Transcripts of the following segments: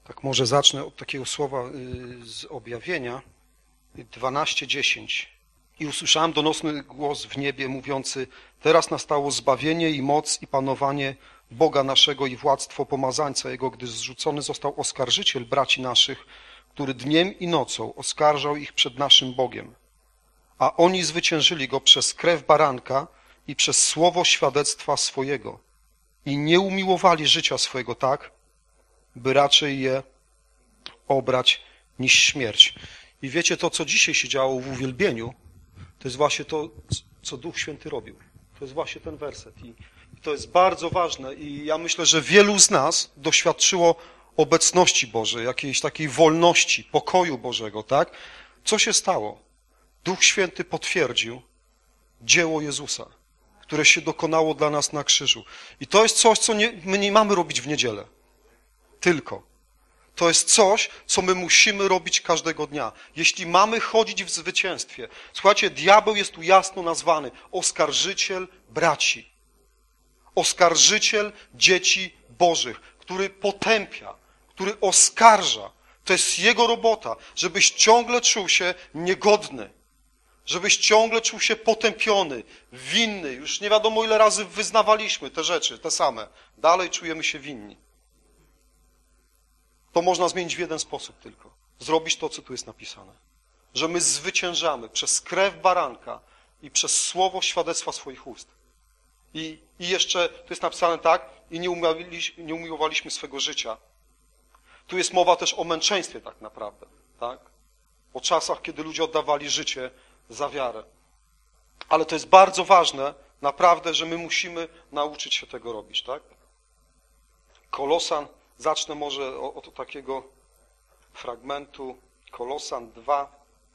Tak może zacznę od takiego słowa z Objawienia 12:10. I usłyszałem donosny głos w niebie mówiący: teraz nastało zbawienie i moc i panowanie Boga naszego i władztwo pomazańca Jego, gdyż zrzucony został oskarżyciel braci naszych, który dniem i nocą oskarżał ich przed naszym Bogiem. A oni zwyciężyli Go przez krew baranka i przez słowo świadectwa swojego i nie umiłowali życia swojego tak, by raczej je obrać niż śmierć. I wiecie, to co dzisiaj się działo w uwielbieniu, to jest właśnie to, co Duch Święty robił. To jest właśnie ten werset i to jest bardzo ważne i ja myślę, że wielu z nas doświadczyło obecności Bożej, jakiejś takiej wolności, pokoju Bożego, tak? Co się stało? Duch Święty potwierdził dzieło Jezusa, które się dokonało dla nas na krzyżu. I to jest coś, co my nie mamy robić w niedzielę. Tylko. To jest coś, co my musimy robić każdego dnia. Jeśli mamy chodzić w zwycięstwie. Słuchajcie, diabeł jest tu jasno nazwany. Oskarżyciel braci. Oskarżyciel dzieci Bożych, który potępia, który oskarża. To jest jego robota, żebyś ciągle czuł się niegodny. Żebyś ciągle czuł się potępiony, winny. Już nie wiadomo ile razy wyznawaliśmy te rzeczy, te same. Dalej czujemy się winni. To można zmienić w jeden sposób tylko. Zrobić to, co tu jest napisane. Że my zwyciężamy przez krew baranka i przez słowo świadectwa swoich ust. I jeszcze, tu jest napisane tak, i nie umiłowaliśmy swego życia. Tu jest mowa też o męczeństwie tak naprawdę. Tak? O czasach, kiedy ludzie oddawali życie za wiarę. Ale to jest bardzo ważne, naprawdę, że my musimy nauczyć się tego robić. Tak? Kolosan, zacznę może od takiego fragmentu, Kolosan 2,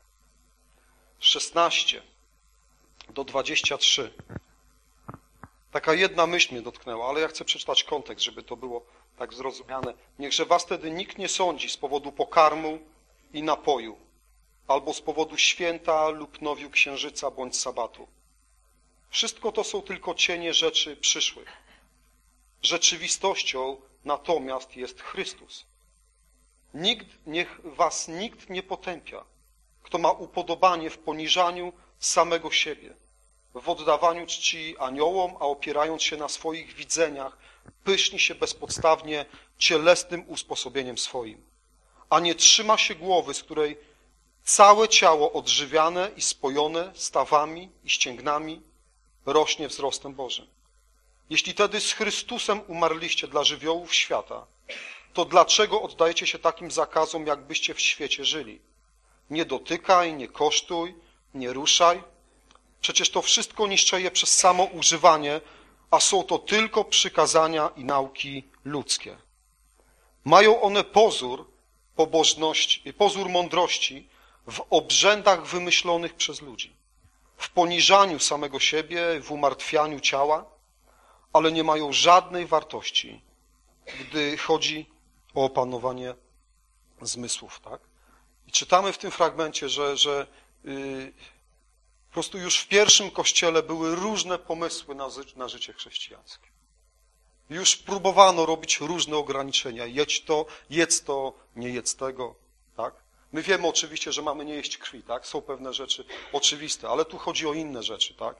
16 do 23. Taka jedna myśl mnie dotknęła, ale ja chcę przeczytać kontekst, żeby to było tak zrozumiane. Niechże was wtedy nikt nie sądzi z powodu pokarmu i napoju, albo z powodu święta lub nowiu księżyca bądź sabatu. Wszystko to są tylko cienie rzeczy przyszłych. Rzeczywistością natomiast jest Chrystus. Niech was nikt nie potępia, kto ma upodobanie w poniżaniu samego siebie, w oddawaniu czci aniołom, a opierając się na swoich widzeniach, pyszni się bezpodstawnie cielesnym usposobieniem swoim, a nie trzyma się głowy, z której całe ciało odżywiane i spojone stawami i ścięgnami rośnie wzrostem Bożym. Jeśli tedy z Chrystusem umarliście dla żywiołów świata, to dlaczego oddajecie się takim zakazom, jakbyście w świecie żyli? Nie dotykaj, nie kosztuj, nie ruszaj. Przecież to wszystko niszczeje przez samo używanie, a są to tylko przykazania i nauki ludzkie. Mają one pozór pobożności, pozór mądrości w obrzędach wymyślonych przez ludzi, w poniżaniu samego siebie, w umartwianiu ciała, ale nie mają żadnej wartości, gdy chodzi o opanowanie zmysłów. Tak? I czytamy w tym fragmencie, że po prostu już w pierwszym kościele były różne pomysły na życie chrześcijańskie. Już próbowano robić różne ograniczenia. Jedz to, nie jedz tego. Tak? My wiemy oczywiście, że mamy nie jeść krwi. Tak? Są pewne rzeczy oczywiste, ale tu chodzi o inne rzeczy. Tak?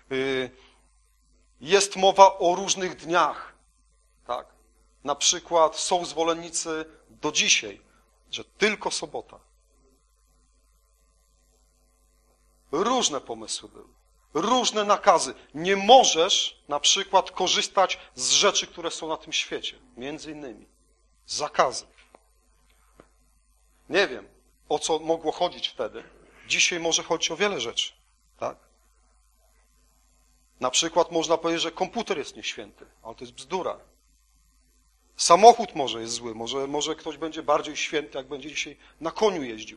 Jest mowa o różnych dniach. Tak? Na przykład są zwolennicy do dzisiaj, że tylko sobota. Różne pomysły były, różne nakazy. Nie możesz na przykład korzystać z rzeczy, które są na tym świecie. Między innymi zakazy. Nie wiem, o co mogło chodzić wtedy. Dzisiaj może chodzić o wiele rzeczy. Tak? Na przykład można powiedzieć, że komputer jest nieświęty, ale to jest bzdura. Samochód może jest zły, może ktoś będzie bardziej święty, jak będzie dzisiaj na koniu jeździł.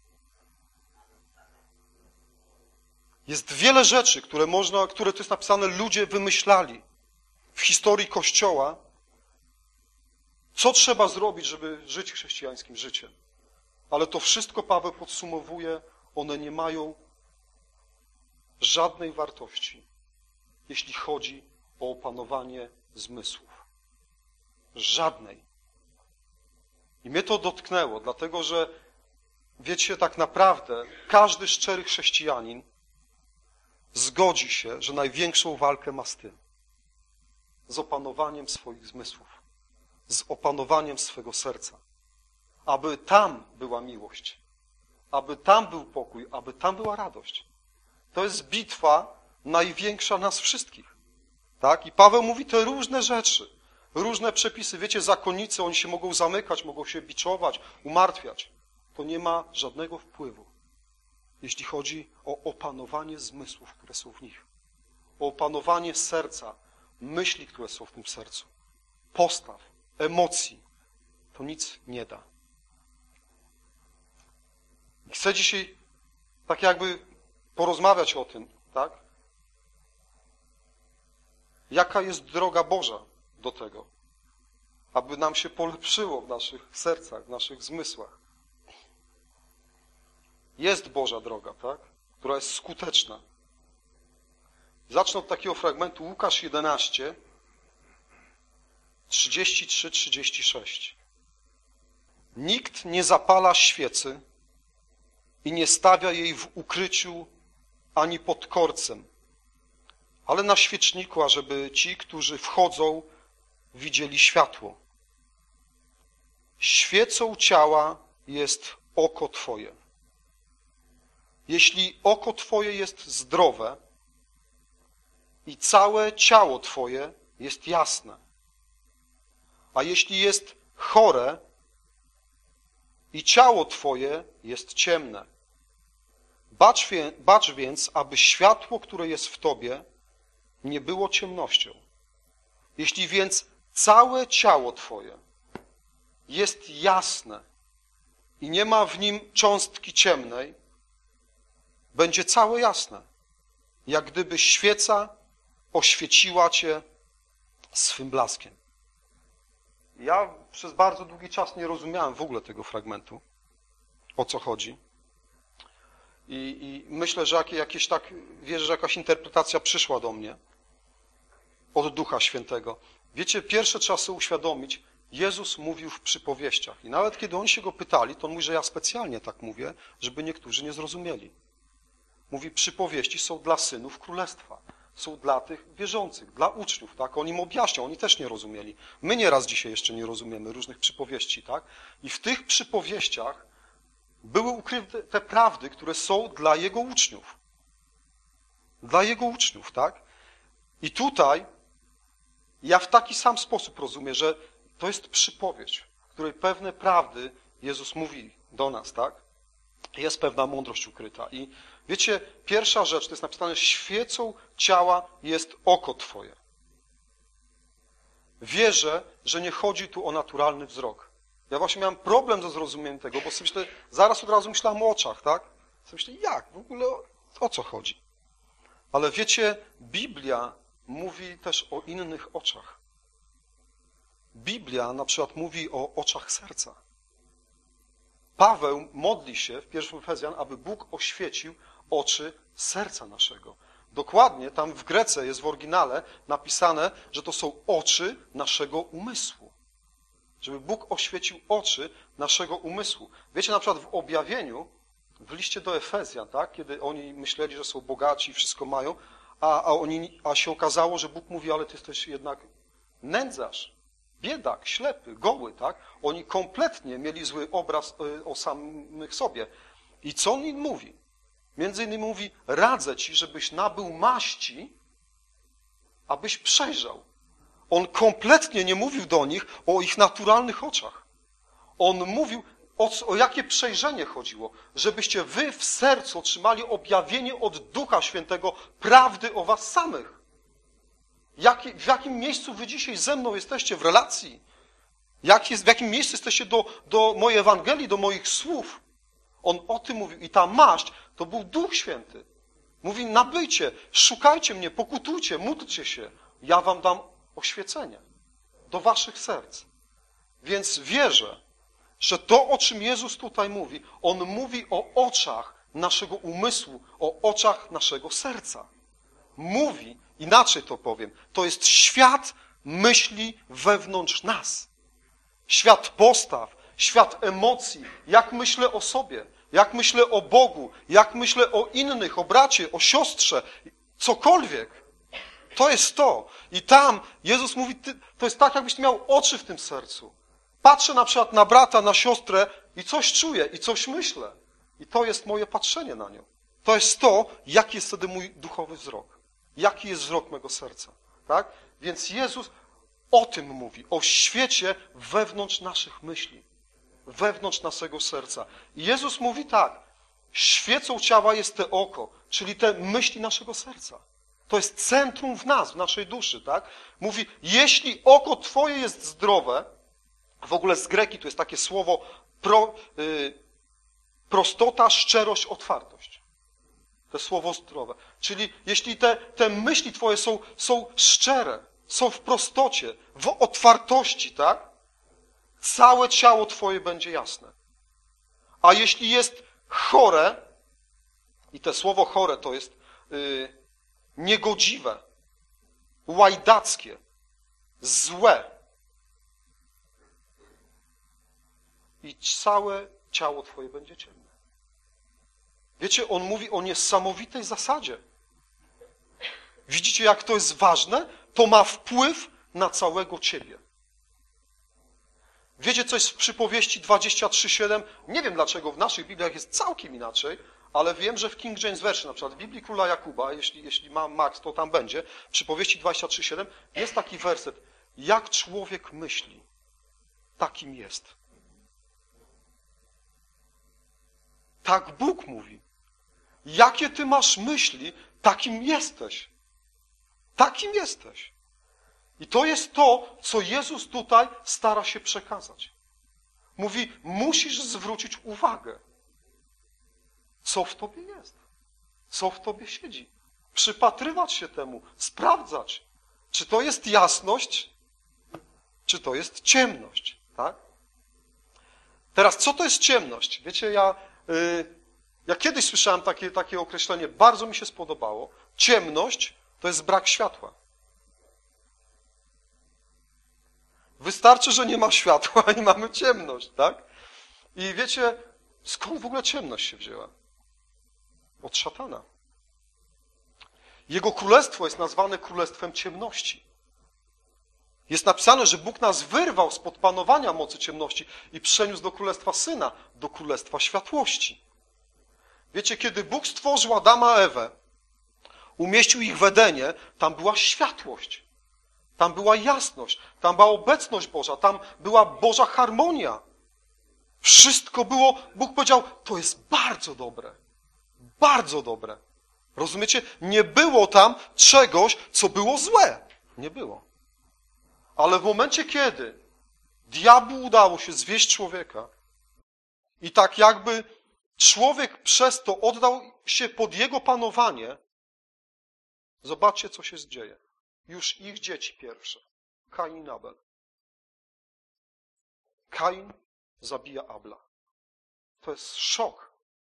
Jest wiele rzeczy, które tu jest napisane, ludzie wymyślali w historii Kościoła, co trzeba zrobić, żeby żyć chrześcijańskim życiem. Ale to wszystko Paweł podsumowuje, one nie mają żadnej wartości, jeśli chodzi o opanowanie zmysłów. Żadnej. I mnie to dotknęło, dlatego że, wiecie, tak naprawdę każdy szczery chrześcijanin zgodzi się, że największą walkę ma z tym. Z opanowaniem swoich zmysłów, z opanowaniem swego serca. Aby tam była miłość, aby tam był pokój, aby tam była radość. To jest bitwa największa nas wszystkich. Tak? I Paweł mówi te różne rzeczy, różne przepisy. Wiecie, zakonnicy, oni się mogą zamykać, mogą się biczować, umartwiać. To nie ma żadnego wpływu, jeśli chodzi o opanowanie zmysłów, które są w nich. O opanowanie serca, myśli, które są w tym sercu, postaw, emocji. To nic nie da. I chcę dzisiaj tak jakby porozmawiać o tym, tak? Jaka jest droga Boża do tego, aby nam się polepszyło w naszych sercach, w naszych zmysłach. Jest Boża droga, tak? Która jest skuteczna. Zacznę od takiego fragmentu Łukasz 11, 33-36. Nikt nie zapala świecy i nie stawia jej w ukryciu ani pod korcem, ale na świeczniku, ażeby ci, którzy wchodzą, widzieli światło. Świecą ciała jest oko Twoje. Jeśli oko Twoje jest zdrowe i całe ciało Twoje jest jasne, a jeśli jest chore i ciało Twoje jest ciemne, bacz więc, aby światło, które jest w Tobie, nie było ciemnością. Jeśli więc całe ciało Twoje jest jasne i nie ma w nim cząstki ciemnej, będzie całe jasne, jak gdyby świeca oświeciła Cię swym blaskiem. Ja przez bardzo długi czas nie rozumiałem w ogóle tego fragmentu, o co chodzi. I myślę, że wierzę, że jakaś interpretacja przyszła do mnie od Ducha Świętego. Wiecie, pierwsze trzeba sobie uświadomić, Jezus mówił w przypowieściach. I nawet kiedy oni się Go pytali, to on mówi, że ja specjalnie tak mówię, żeby niektórzy nie zrozumieli. Mówi, przypowieści są dla synów królestwa. Są dla tych wierzących, dla uczniów, tak? On im objaśniał, oni też nie rozumieli. My nieraz dzisiaj jeszcze nie rozumiemy różnych przypowieści, tak? I w tych przypowieściach były ukryte te prawdy, które są dla Jego uczniów. Dla Jego uczniów, tak? I tutaj ja w taki sam sposób rozumiem, że to jest przypowieść, w której pewne prawdy Jezus mówi do nas, tak? Jest pewna mądrość ukryta. I wiecie, pierwsza rzecz, to jest napisane, świecą ciała jest oko Twoje. Wierzę, że nie chodzi tu o naturalny wzrok. Ja właśnie miałem problem ze zrozumieniem tego, bo sobie myślę, zaraz od razu myślałem o oczach, tak? Sobie myślę, jak? W ogóle o co chodzi? Ale wiecie, Biblia mówi też o innych oczach. Biblia na przykład mówi o oczach serca. Paweł modli się w 1 Efezjan, aby Bóg oświecił oczy serca naszego. Dokładnie tam w Grece jest w oryginale napisane, że to są oczy naszego umysłu. Żeby Bóg oświecił oczy naszego umysłu. Wiecie, na przykład w objawieniu, w liście do Efezjan, tak, kiedy oni myśleli, że są bogaci i wszystko mają, a się okazało, że Bóg mówi, ale ty jesteś jednak nędzarz, biedak, ślepy, goły, tak? Oni kompletnie mieli zły obraz o samych sobie. I co on im mówi? Między innymi mówi, radzę ci, żebyś nabył maści, abyś przejrzał. On kompletnie nie mówił do nich o ich naturalnych oczach. On mówił, o jakie przejrzenie chodziło. Żebyście wy w sercu otrzymali objawienie od Ducha Świętego prawdy o was samych. W jakim miejscu wy dzisiaj ze mną jesteście w relacji? W jakim miejscu jesteście do mojej Ewangelii, do moich słów? On o tym mówił. I ta maść to był Duch Święty. Mówi, nabyjcie, szukajcie mnie, pokutujcie, módlcie się. Ja wam dam oświecenie do waszych serc. Więc wierzę, że to, o czym Jezus tutaj mówi, On mówi o oczach naszego umysłu, o oczach naszego serca. Mówi, inaczej to powiem, to jest świat myśli wewnątrz nas. Świat postaw, świat emocji, jak myślę o sobie, jak myślę o Bogu, jak myślę o innych, o bracie, o siostrze, cokolwiek. To jest to. I tam Jezus mówi, to jest tak, jakbyś miał oczy w tym sercu. Patrzę na przykład na brata, na siostrę i coś czuję, i coś myślę. I to jest moje patrzenie na nią. To jest to, jaki jest wtedy mój duchowy wzrok. Jaki jest wzrok mego serca. Tak? Więc Jezus o tym mówi, o świecie wewnątrz naszych myśli, wewnątrz naszego serca. I Jezus mówi tak, świecą ciała jest te oko, czyli te myśli naszego serca. To jest centrum w nas, w naszej duszy, tak? Mówi, jeśli oko twoje jest zdrowe, w ogóle z greki to jest takie słowo prostota, szczerość, otwartość. To słowo zdrowe. Czyli jeśli te myśli twoje są szczere, są w prostocie, w otwartości, tak? Całe ciało twoje będzie jasne. A jeśli jest chore, i to słowo chore to jest niegodziwe, łajdackie, złe, i całe ciało twoje będzie ciemne. Wiecie, on mówi o niesamowitej zasadzie. Widzicie, jak to jest ważne? To ma wpływ na całego ciebie. Wiecie, co jest w przypowieści 23:7? Nie wiem, dlaczego w naszych Bibliach jest całkiem inaczej, ale wiem, że w King James Version, na przykład w Biblii Króla Jakuba, jeśli ma Max, to tam będzie, w przypowieści 23:7 jest taki werset. Jak człowiek myśli, takim jest. Tak Bóg mówi. Jakie ty masz myśli, takim jesteś. Takim jesteś. I to jest to, co Jezus tutaj stara się przekazać. Mówi, musisz zwrócić uwagę, co w tobie jest, co w tobie siedzi. Przypatrywać się temu, sprawdzać, czy to jest jasność, czy to jest ciemność. Tak? Teraz, co to jest ciemność? Wiecie, ja kiedyś słyszałem takie określenie, bardzo mi się spodobało. Ciemność to jest brak światła. Wystarczy, że nie ma światła i mamy ciemność, tak? I wiecie, skąd w ogóle ciemność się wzięła? Od szatana. Jego królestwo jest nazwane królestwem ciemności. Jest napisane, że Bóg nas wyrwał spod panowania mocy ciemności i przeniósł do królestwa Syna, do królestwa światłości. Wiecie, kiedy Bóg stworzył Adama, Ewę, umieścił ich w Edenie, tam była światłość, tam była jasność, tam była obecność Boża, tam była Boża harmonia. Wszystko było, Bóg powiedział, to jest bardzo dobre, bardzo dobre. Rozumiecie? Nie było tam czegoś, co było złe. Nie było. Ale w momencie, kiedy diabłu udało się zwieść człowieka i tak jakby człowiek przez to oddał się pod jego panowanie, zobaczcie, co się dzieje. Już ich dzieci pierwsze. Kain i Abel. Kain zabija Abla. To jest szok.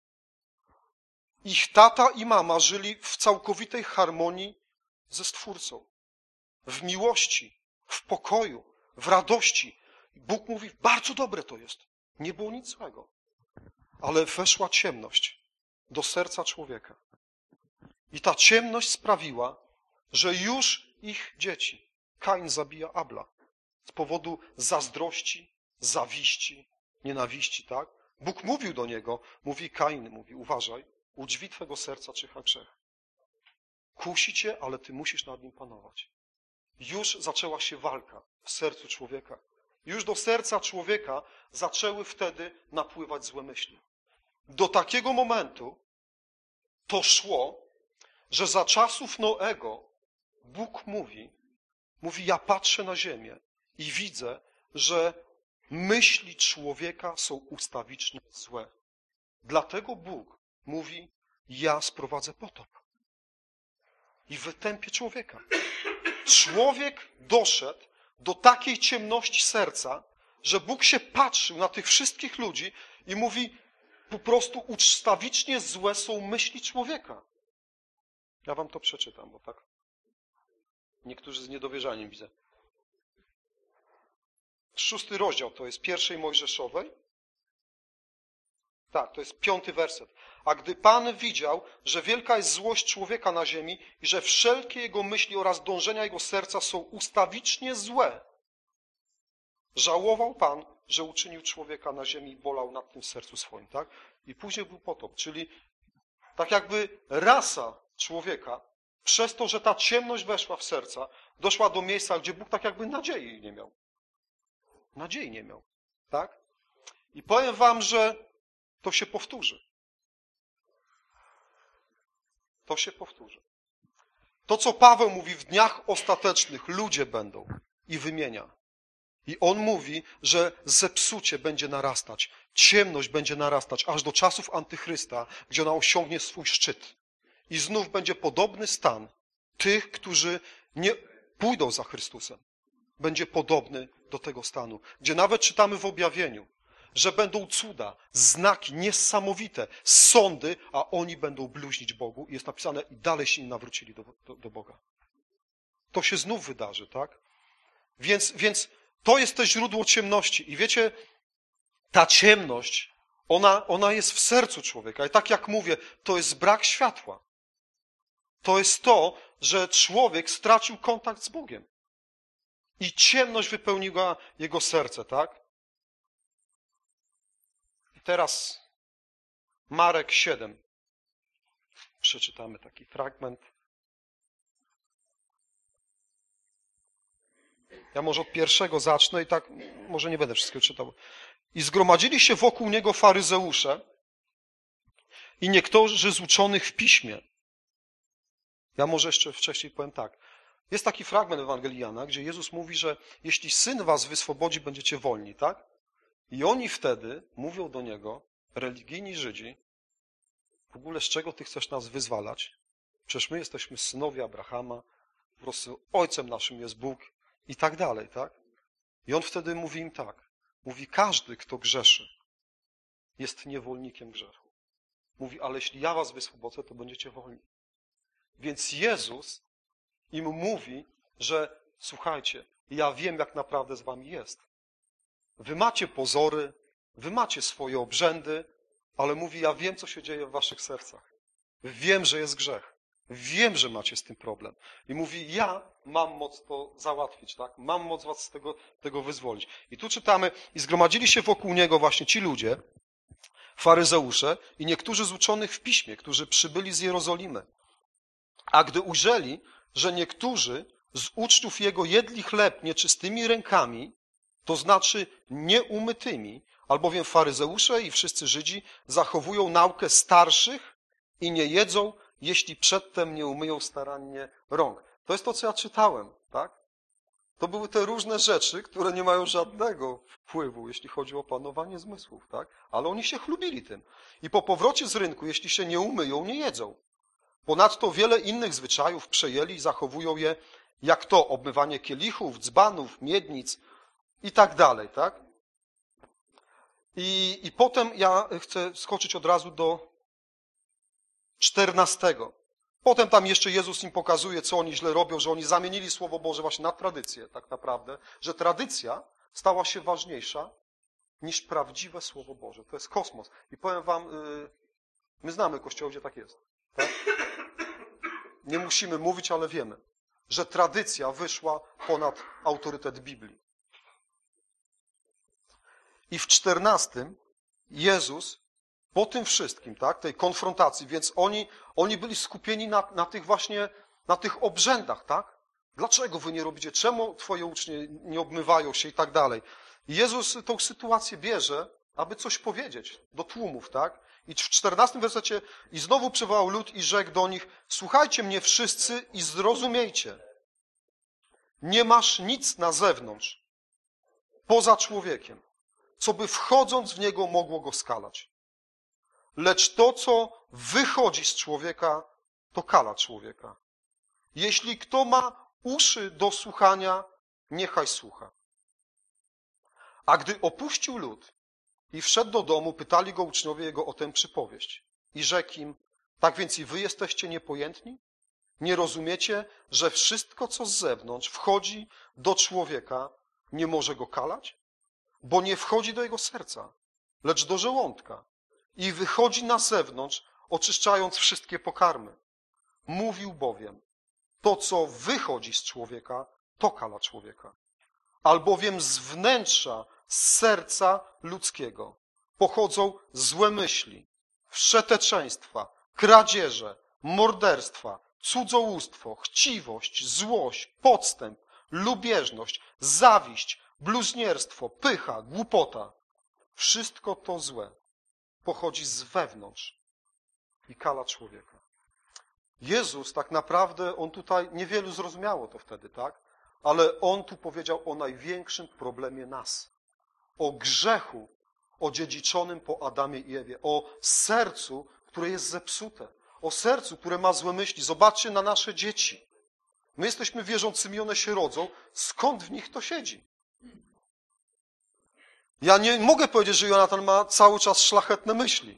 Ich tata i mama żyli w całkowitej harmonii ze Stwórcą. W miłości, w pokoju, w radości. Bóg mówi, bardzo dobre to jest. Nie było nic złego. Ale weszła ciemność do serca człowieka. I ta ciemność sprawiła, że już ich dzieci, Kain zabija Abla z powodu zazdrości, zawiści, nienawiści, tak? Bóg mówił do niego, mówi Kain, mówi, uważaj, u drzwi twego serca czyha grzech. Kusi cię, ale ty musisz nad nim panować. Już zaczęła się walka w sercu człowieka. Już do serca człowieka zaczęły wtedy napływać złe myśli. Do takiego momentu to szło, że za czasów Noego Bóg mówi, ja patrzę na ziemię i widzę, że myśli człowieka są ustawicznie złe. Dlatego Bóg mówi, ja sprowadzę potop i wytępię człowieka. Człowiek doszedł do takiej ciemności serca, że Bóg się patrzył na tych wszystkich ludzi i mówi, po prostu ustawicznie złe są myśli człowieka. Ja wam to przeczytam, bo tak niektórzy z niedowierzaniem widzę. 6 rozdział, to jest 1 Mojżeszowej. Tak, to jest 5 werset. A gdy Pan widział, że wielka jest złość człowieka na ziemi i że wszelkie jego myśli oraz dążenia jego serca są ustawicznie złe, żałował Pan, że uczynił człowieka na ziemi i bolał nad tym w sercu swoim, tak? I później był potop, czyli tak jakby rasa człowieka, przez to, że ta ciemność weszła w serca, doszła do miejsca, gdzie Bóg tak jakby nadziei nie miał. Nadziei nie miał, tak? I powiem wam, że to się powtórzy. To się powtórzy. To, co Paweł mówi, w dniach ostatecznych ludzie będą i wymienia. I on mówi, że zepsucie będzie narastać, ciemność będzie narastać, aż do czasów Antychrysta, gdzie ona osiągnie swój szczyt. I znów będzie podobny stan tych, którzy nie pójdą za Chrystusem. Będzie podobny do tego stanu, gdzie nawet czytamy w objawieniu, że będą cuda, znaki niesamowite, sądy, a oni będą bluźnić Bogu. I jest napisane, i dalej się nie nawrócili do Boga. To się znów wydarzy, tak? Więc to jest to źródło ciemności. I wiecie, ta ciemność, ona jest w sercu człowieka. I tak jak mówię, to jest brak światła. To jest to, że człowiek stracił kontakt z Bogiem. I ciemność wypełniła jego serce, tak? I teraz Marek 7. Przeczytamy taki fragment. Ja może od 1 zacznę i tak może nie będę wszystkiego czytał. I zgromadzili się wokół niego faryzeusze i niektórzy z uczonych w piśmie. Ja może jeszcze wcześniej powiem tak. Jest taki fragment Ewangelii Jana, gdzie Jezus mówi, że jeśli Syn was wyswobodzi, będziecie wolni, tak? I oni wtedy mówią do Niego, religijni Żydzi, w ogóle z czego Ty chcesz nas wyzwalać? Przecież my jesteśmy synowie Abrahama, po prostu Ojcem naszym jest Bóg i tak dalej, tak? I On wtedy mówi im tak. Mówi, każdy, kto grzeszy, jest niewolnikiem grzechu. Mówi, ale jeśli ja was wyswobodzę, to będziecie wolni. Więc Jezus im mówi, że słuchajcie, ja wiem, jak naprawdę z wami jest. Wy macie pozory, wy macie swoje obrzędy, ale mówi, ja wiem, co się dzieje w waszych sercach. Wiem, że jest grzech. Wiem, że macie z tym problem. I mówi, ja mam moc to załatwić, tak? Mam moc was z tego wyzwolić. I tu czytamy, i zgromadzili się wokół niego właśnie ci ludzie, faryzeusze i niektórzy z uczonych w piśmie, którzy przybyli z Jerozolimy. A gdy ujrzeli, że niektórzy z uczniów jego jedli chleb nieczystymi rękami, to znaczy nieumytymi, albowiem faryzeusze i wszyscy Żydzi zachowują naukę starszych i nie jedzą, jeśli przedtem nie umyją starannie rąk. To jest to, co ja czytałem, tak? To były te różne rzeczy, które nie mają żadnego wpływu, jeśli chodzi o panowanie zmysłów, tak? Ale oni się chlubili tym. I po powrocie z rynku, jeśli się nie umyją, nie jedzą. Ponadto wiele innych zwyczajów przejęli i zachowują je, jak to obmywanie kielichów, dzbanów, miednic i tak dalej, tak? I potem ja chcę skoczyć od razu do 14. Potem tam jeszcze Jezus im pokazuje, co oni źle robią, że oni zamienili Słowo Boże właśnie na tradycję, tak naprawdę, że tradycja stała się ważniejsza niż prawdziwe Słowo Boże. To jest kosmos. I powiem wam, my znamy kościoły, gdzie tak jest. Tak? Nie musimy mówić, ale wiemy, że tradycja wyszła ponad autorytet Biblii. I w 14 Jezus po tym wszystkim, tak, tej konfrontacji, więc oni byli skupieni na tych właśnie, na tych obrzędach, tak? Dlaczego wy nie robicie? Czemu twoje ucznie nie obmywają się i tak dalej? I Jezus tą sytuację bierze, aby coś powiedzieć do tłumów, tak? I w 14 wersecie i znowu przywołał lud i rzekł do nich, słuchajcie mnie wszyscy i zrozumiejcie. Nie masz nic na zewnątrz, poza człowiekiem, co by wchodząc w niego mogło go skalać. Lecz to, co wychodzi z człowieka, to kala człowieka. Jeśli kto ma uszy do słuchania, niechaj słucha. A gdy opuścił lud i wszedł do domu, pytali go uczniowie jego o tę przypowieść. I rzekł im, tak więc i wy jesteście niepojętni? Nie rozumiecie, że wszystko, co z zewnątrz wchodzi do człowieka, nie może go kalać? bo nie wchodzi do jego serca, lecz do żołądka i wychodzi na zewnątrz, oczyszczając wszystkie pokarmy. Mówił bowiem, to co wychodzi z człowieka, to kala człowieka. Albowiem z wnętrza, z serca ludzkiego pochodzą złe myśli, wszeteczeństwa, kradzieże, morderstwa, cudzołóstwo, chciwość, złość, podstęp, lubieżność, zawiść, bluźnierstwo, pycha, głupota. Wszystko to złe pochodzi z wewnątrz i kala człowieka. Jezus tak naprawdę, on tutaj, niewielu zrozumiało to wtedy, tak? Ale on tu powiedział o największym problemie nas. O grzechu odziedziczonym po Adamie i Ewie. O sercu, które jest zepsute. O sercu, które ma złe myśli. Zobaczcie na nasze dzieci. My jesteśmy wierzącymi, one się rodzą. Skąd w nich to siedzi? Ja nie mogę powiedzieć, że Jonatan ma cały czas szlachetne myśli.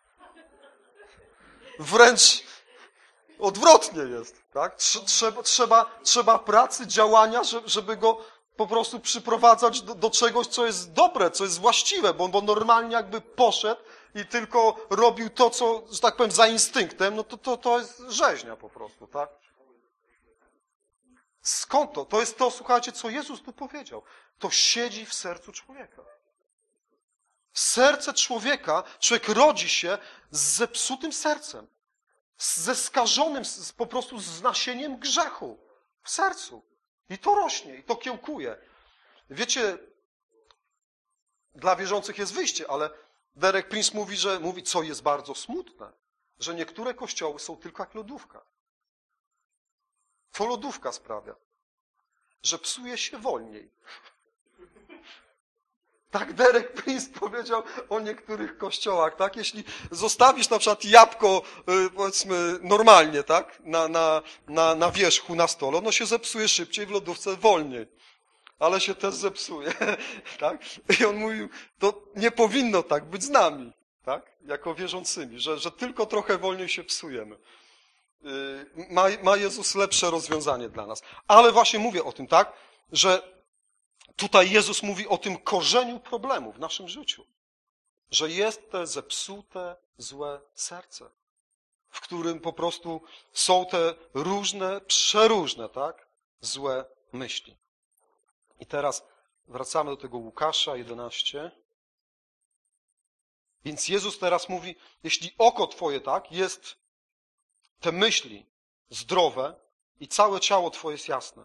Wręcz odwrotnie jest, tak? Trzeba pracy, działania, żeby go po prostu przyprowadzać do czegoś, co jest dobre, co jest właściwe, bo normalnie jakby poszedł i tylko robił to, co, że tak powiem, za instynktem, no to jest rzeźnia po prostu, tak? Skąd to? To jest to, słuchajcie, co Jezus tu powiedział. To siedzi w sercu człowieka. Serce człowieka, człowiek rodzi się z zepsutym sercem. Ze skażonym, po prostu z nasieniem grzechu w sercu. I to rośnie, i to kiełkuje. Wiecie, dla wierzących jest wyjście, ale Derek Prince mówi, co jest bardzo smutne, że niektóre kościoły są tylko jak lodówka. Co lodówka sprawia? Że psuje się wolniej. Tak Derek Prince powiedział o niektórych kościołach, tak? Jeśli zostawisz na przykład jabłko, powiedzmy, normalnie, tak? Na wierzchu, na stole, ono się zepsuje szybciej, w lodówce wolniej. Ale się też zepsuje, tak? I on mówił, to nie powinno tak być z nami, tak? Jako wierzącymi, że tylko trochę wolniej się psujemy. Ma Jezus lepsze rozwiązanie dla nas. Ale właśnie mówię o tym, tak? Że tutaj Jezus mówi o tym korzeniu problemu w naszym życiu. Że jest to zepsute, złe serce, w którym po prostu są te różne, przeróżne, tak? Złe myśli. I teraz wracamy do tego Łukasza 11. Więc Jezus teraz mówi, jeśli oko twoje, tak, jest te myśli zdrowe i całe ciało twoje jest jasne.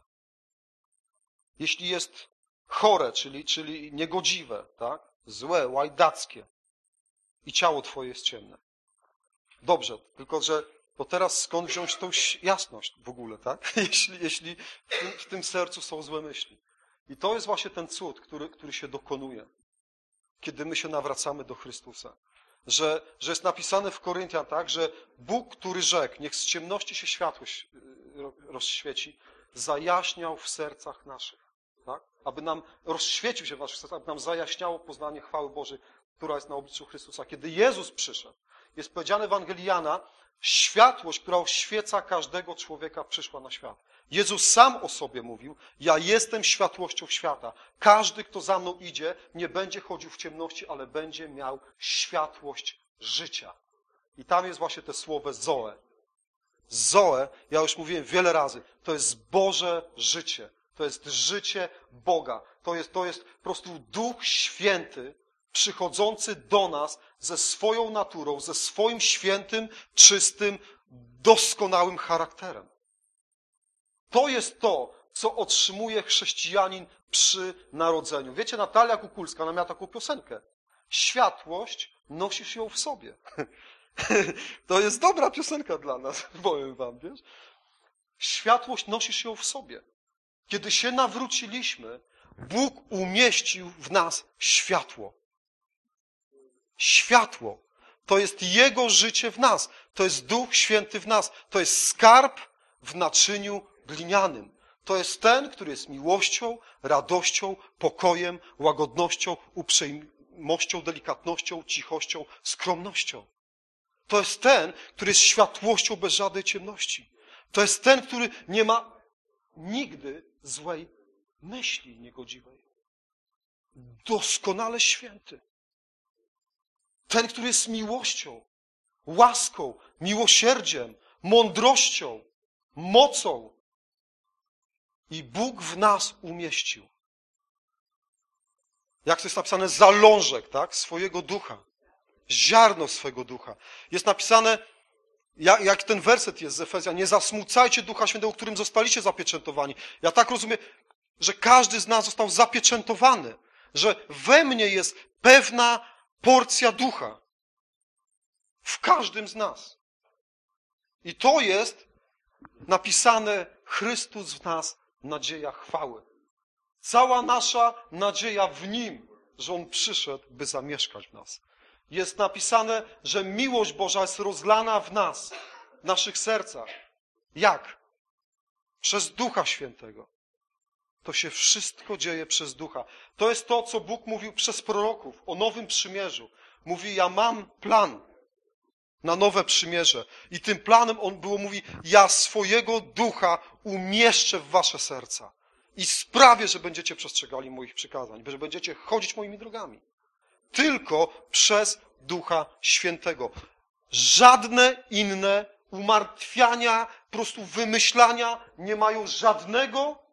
Jeśli jest chore, czyli niegodziwe, tak? Złe, łajdackie i ciało twoje jest ciemne. Dobrze, tylko że bo teraz skąd wziąć tą jasność w ogóle, tak? Jeśli w tym sercu są złe myśli. I to jest właśnie ten cud, który się dokonuje, kiedy my się nawracamy do Chrystusa. Że jest napisane w Koryntian, tak, że Bóg, który rzekł, niech z ciemności się światłość rozświeci, zajaśniał w sercach naszych. Tak? Aby nam rozświecił się w naszych sercach, aby nam zajaśniało poznanie chwały Bożej, która jest na obliczu Chrystusa. Kiedy Jezus przyszedł, jest powiedziane w Ewangelii Jana, światłość, która oświeca każdego człowieka, przyszła na świat. Jezus sam o sobie mówił, ja jestem światłością świata. Każdy, kto za mną idzie, nie będzie chodził w ciemności, ale będzie miał światłość życia. I tam jest właśnie to słowo Zoe. Zoe, ja już mówiłem wiele razy, to jest Boże życie. To jest życie Boga. To jest po prostu Duch Święty przychodzący do nas ze swoją naturą, ze swoim świętym, czystym, doskonałym charakterem. To jest to, co otrzymuje chrześcijanin przy narodzeniu. Wiecie, Natalia Kukulska, ona miała taką piosenkę. Światłość, nosisz ją w sobie. To jest dobra piosenka dla nas, powiem wam, wiesz. Światłość, nosisz ją w sobie. Kiedy się nawróciliśmy, Bóg umieścił w nas światło. Światło. To jest Jego życie w nas. To jest Duch Święty w nas. To jest skarb w naczyniu glinianym. To jest ten, który jest miłością, radością, pokojem, łagodnością, uprzejmością, delikatnością, cichością, skromnością. To jest ten, który jest światłością bez żadnej ciemności. To jest ten, który nie ma nigdy złej myśli niegodziwej. doskonale święty. Ten, który jest miłością, łaską, miłosierdziem, mądrością, mocą. I Bóg w nas umieścił. Jak to jest napisane? Zalążek, tak? Swojego ducha. Ziarno swego ducha. Jest napisane, jak ten werset jest z Efezjan, nie zasmucajcie Ducha Świętego, którym zostaliście zapieczętowani. Ja tak rozumiem, że każdy z nas został zapieczętowany, że we mnie jest pewna porcja ducha. W każdym z nas. I to jest napisane Chrystus w nas, nadzieja chwały. Cała nasza nadzieja w Nim, że On przyszedł, by zamieszkać w nas. Jest napisane, że miłość Boża jest rozlana w nas, w naszych sercach. Jak? Przez Ducha Świętego. To się wszystko dzieje przez Ducha. To jest to, co Bóg mówił przez proroków o nowym przymierzu. Mówi, ja mam plan na nowe przymierze. I tym planem mówi, ja swojego Ducha umieszczę w wasze serca. I sprawię, że będziecie przestrzegali moich przykazań, że będziecie chodzić moimi drogami. Tylko przez Ducha Świętego. Żadne inne umartwiania, po prostu wymyślania nie mają żadnego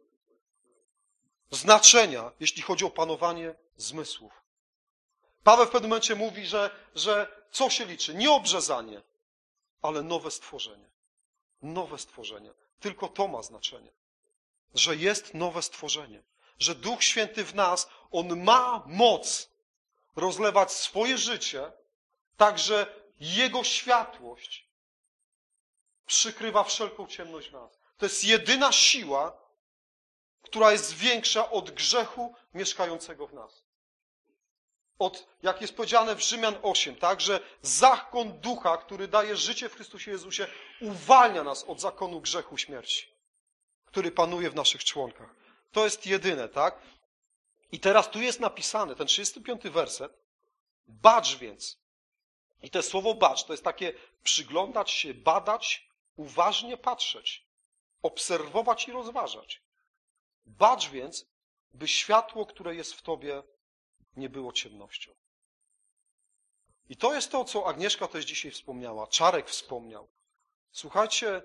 znaczenia, jeśli chodzi o panowanie zmysłów. Paweł w pewnym momencie mówi, że co się liczy? Nie obrzezanie, ale nowe stworzenie. Nowe stworzenie. Tylko to ma znaczenie. Że jest nowe stworzenie. Że Duch Święty w nas, On ma moc rozlewać swoje życie, tak że Jego światłość przykrywa wszelką ciemność w nas. To jest jedyna siła, która jest większa od grzechu mieszkającego w nas. Jak jest powiedziane w Rzymian 8, tak, że zakon Ducha, który daje życie w Chrystusie Jezusie, uwalnia nas od zakonu grzechu śmierci, który panuje w naszych członkach. To jest jedyne, tak? I teraz tu jest napisane, ten 35 werset, bacz więc. I to słowo bacz to jest takie przyglądać się, badać, uważnie patrzeć, obserwować i rozważać. Bacz więc, by światło, które jest w tobie, nie było ciemnością. I to jest to, co Agnieszka też dzisiaj wspomniała, Czarek wspomniał. Słuchajcie,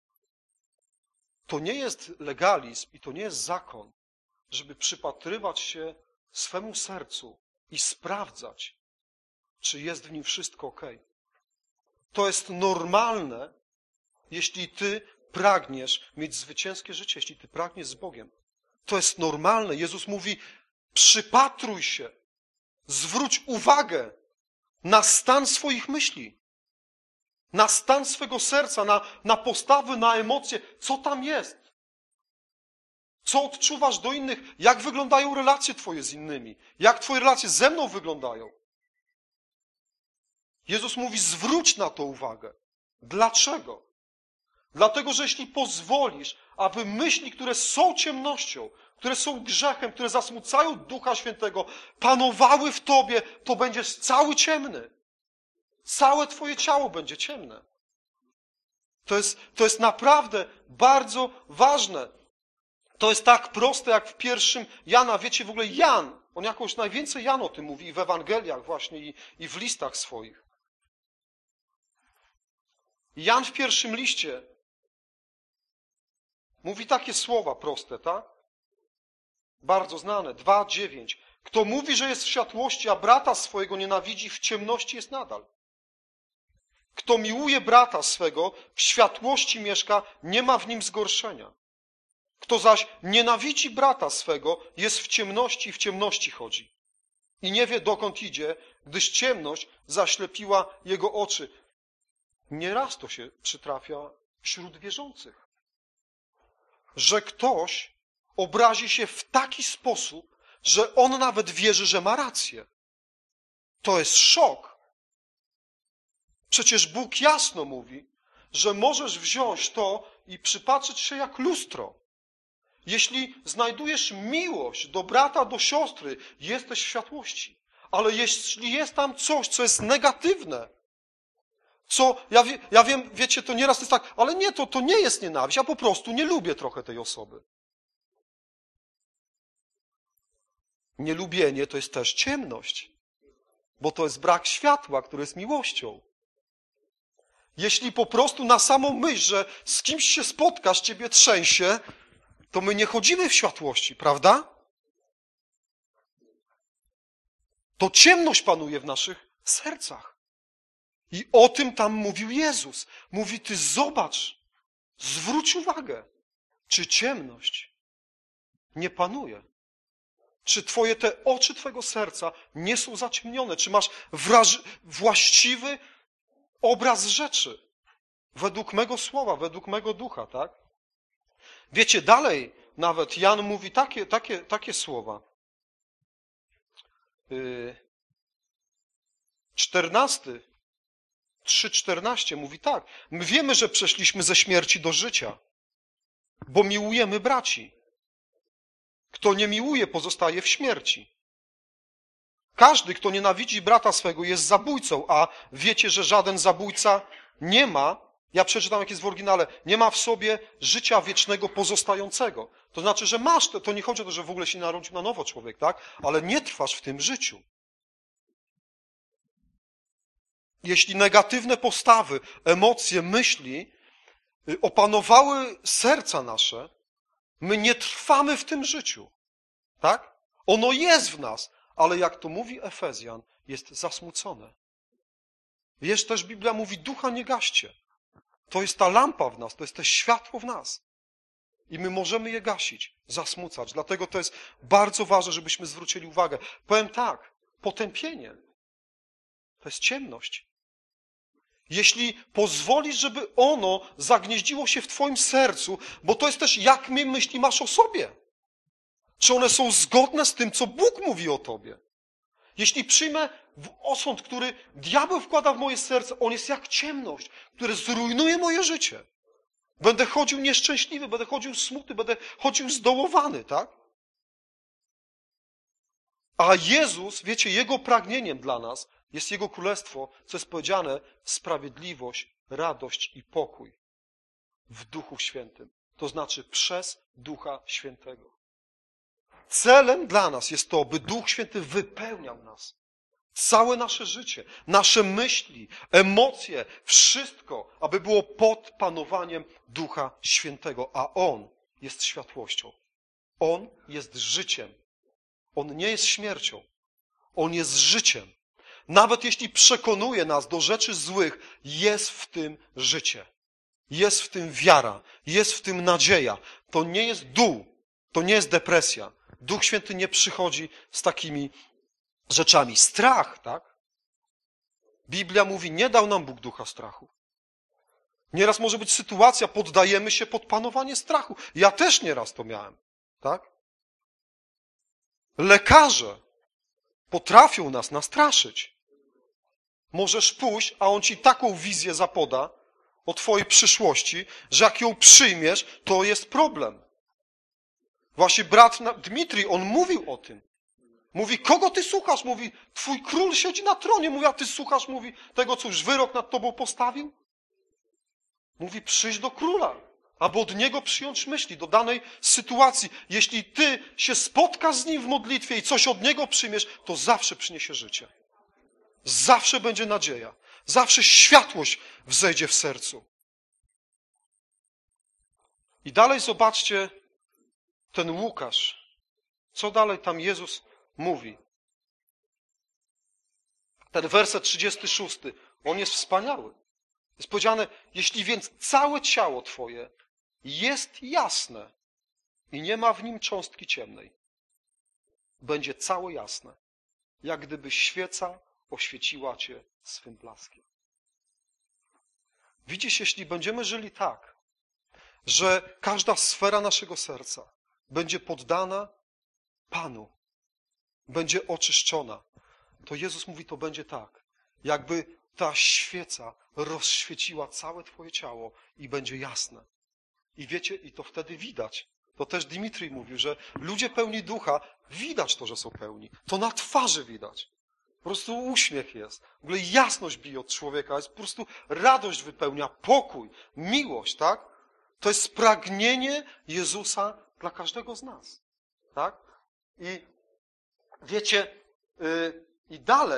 to nie jest legalizm i to nie jest zakon, żeby przypatrywać się swemu sercu i sprawdzać, czy jest w nim wszystko okej. To jest normalne, jeśli ty pragniesz mieć zwycięskie życie, jeśli ty pragniesz z Bogiem. To jest normalne. Jezus mówi, przypatruj się, zwróć uwagę na stan swoich myśli, na stan swego serca, na postawy, na emocje, co tam jest. Co odczuwasz do innych, jak wyglądają relacje twoje z innymi, jak twoje relacje ze mną wyglądają. Jezus mówi, zwróć na to uwagę. Dlaczego? Dlatego, że jeśli pozwolisz, aby myśli, które są ciemnością, które są grzechem, które zasmucają Ducha Świętego, panowały w tobie, to będziesz cały ciemny. Całe twoje ciało będzie ciemne. To jest naprawdę bardzo ważne. To jest tak proste, jak w pierwszym Jana. Wiecie, w ogóle Jan, on jakoś najwięcej Jan o tym mówi i w Ewangeliach właśnie, i w listach swoich. Jan w pierwszym liście mówi takie słowa proste, tak? Bardzo znane. 2:9. Kto mówi, że jest w światłości, a brata swojego nienawidzi, w ciemności jest nadal. Kto miłuje brata swego, w światłości mieszka, nie ma w nim zgorszenia. Kto zaś nienawidzi brata swego, jest w ciemności chodzi. I nie wie, dokąd idzie, gdyż ciemność zaślepiła jego oczy. Nieraz to się przytrafia wśród wierzących. Że ktoś obrazi się w taki sposób, że on nawet wierzy, że ma rację. To jest szok. Przecież Bóg jasno mówi, że możesz wziąć to i przypatrzeć się jak lustro. Jeśli znajdujesz miłość do brata, do siostry, jesteś w światłości. Ale jeśli jest tam coś, co jest negatywne, ja wiem, wiecie, to nieraz jest tak, ale nie, to nie jest nienawiść, ja po prostu nie lubię trochę tej osoby. Nielubienie to jest też ciemność, bo to jest brak światła, który jest miłością. Jeśli po prostu na samą myśl, że z kimś się spotkasz, ciebie trzęsie, to my nie chodzimy w światłości, prawda? To ciemność panuje w naszych sercach. I o tym tam mówił Jezus. Mówi, ty zobacz, zwróć uwagę, czy ciemność nie panuje. Czy te oczy twojego serca nie są zaciemnione? Czy masz właściwy obraz rzeczy? Według mego słowa, według mego ducha, tak? Wiecie, dalej nawet Jan mówi takie słowa. 3:14 mówi tak. My wiemy, że przeszliśmy ze śmierci do życia, bo miłujemy braci. Kto nie miłuje, pozostaje w śmierci. Każdy, kto nienawidzi brata swego, jest zabójcą, a wiecie, że żaden zabójca nie ma, ja przeczytam, jak jest w oryginale, nie ma w sobie życia wiecznego pozostającego. To znaczy, że masz to nie chodzi o to, że w ogóle się narodził na nowo człowiek, tak? Ale nie trwasz w tym życiu. Jeśli negatywne postawy, emocje, myśli opanowały serca nasze, my nie trwamy w tym życiu. Tak? Ono jest w nas, ale jak to mówi Efezjan, jest zasmucone. Wiesz, też Biblia mówi, ducha nie gaście. To jest ta lampa w nas, to jest to światło w nas. I my możemy je gasić, zasmucać. Dlatego to jest bardzo ważne, żebyśmy zwrócili uwagę. Powiem tak, potępienie to jest ciemność. Jeśli pozwolisz, żeby ono zagnieździło się w twoim sercu, bo to jest też, jak myśli masz o sobie. Czy one są zgodne z tym, co Bóg mówi o tobie? Jeśli przyjmę osąd, który diabeł wkłada w moje serce, on jest jak ciemność, który zrujnuje moje życie. Będę chodził nieszczęśliwy, będę chodził smutny, będę chodził zdołowany, tak? A Jezus, wiecie, Jego pragnieniem dla nas jest Jego królestwo, co jest powiedziane, sprawiedliwość, radość i pokój w Duchu Świętym. To znaczy przez Ducha Świętego. Celem dla nas jest to, by Duch Święty wypełniał nas. Całe nasze życie, nasze myśli, emocje, wszystko, aby było pod panowaniem Ducha Świętego. A On jest światłością. On jest życiem. On nie jest śmiercią. On jest życiem. Nawet jeśli przekonuje nas do rzeczy złych, jest w tym życie. Jest w tym wiara. Jest w tym nadzieja. To nie jest dół. To nie jest depresja. Duch Święty nie przychodzi z takimi rzeczami. Strach, tak? Biblia mówi, nie dał nam Bóg ducha strachu. Nieraz może być sytuacja, poddajemy się pod panowanie strachu. Ja też nieraz to miałem, tak? Lekarze potrafią nas nastraszyć. Możesz pójść, a on ci taką wizję zapoda o twojej przyszłości, że jak ją przyjmiesz, to jest problem. Właśnie brat Dmitrij, on mówił o tym. Mówi, kogo ty słuchasz? Mówi, twój król siedzi na tronie. Mówi, a ty słuchasz, mówi, tego, co już wyrok nad tobą postawił? Mówi, przyjdź do króla, aby od niego przyjąć myśli do danej sytuacji. Jeśli ty się spotkasz z nim w modlitwie i coś od niego przyjmiesz, to zawsze przyniesie życie. Zawsze będzie nadzieja. Zawsze światłość wzejdzie w sercu. I dalej zobaczcie ten Łukasz. Co dalej tam Jezus mówi? Ten werset 36, on jest wspaniały. Jest powiedziane, jeśli więc całe ciało twoje jest jasne i nie ma w nim cząstki ciemnej, będzie całe jasne, jak gdyby świeca oświeciła cię swym blaskiem. Widzisz, jeśli będziemy żyli tak, że każda sfera naszego serca będzie poddana Panu, będzie oczyszczona, to Jezus mówi, to będzie tak, jakby ta świeca rozświeciła całe twoje ciało i będzie jasne. I wiecie, i to wtedy widać. To też Dmitrij mówił, że ludzie pełni ducha, widać to, że są pełni. To na twarzy widać. Po prostu uśmiech jest. W ogóle jasność bije od człowieka, jest po prostu radość wypełnia, pokój, miłość, tak? To jest pragnienie Jezusa dla każdego z nas. Tak? I Wiecie, i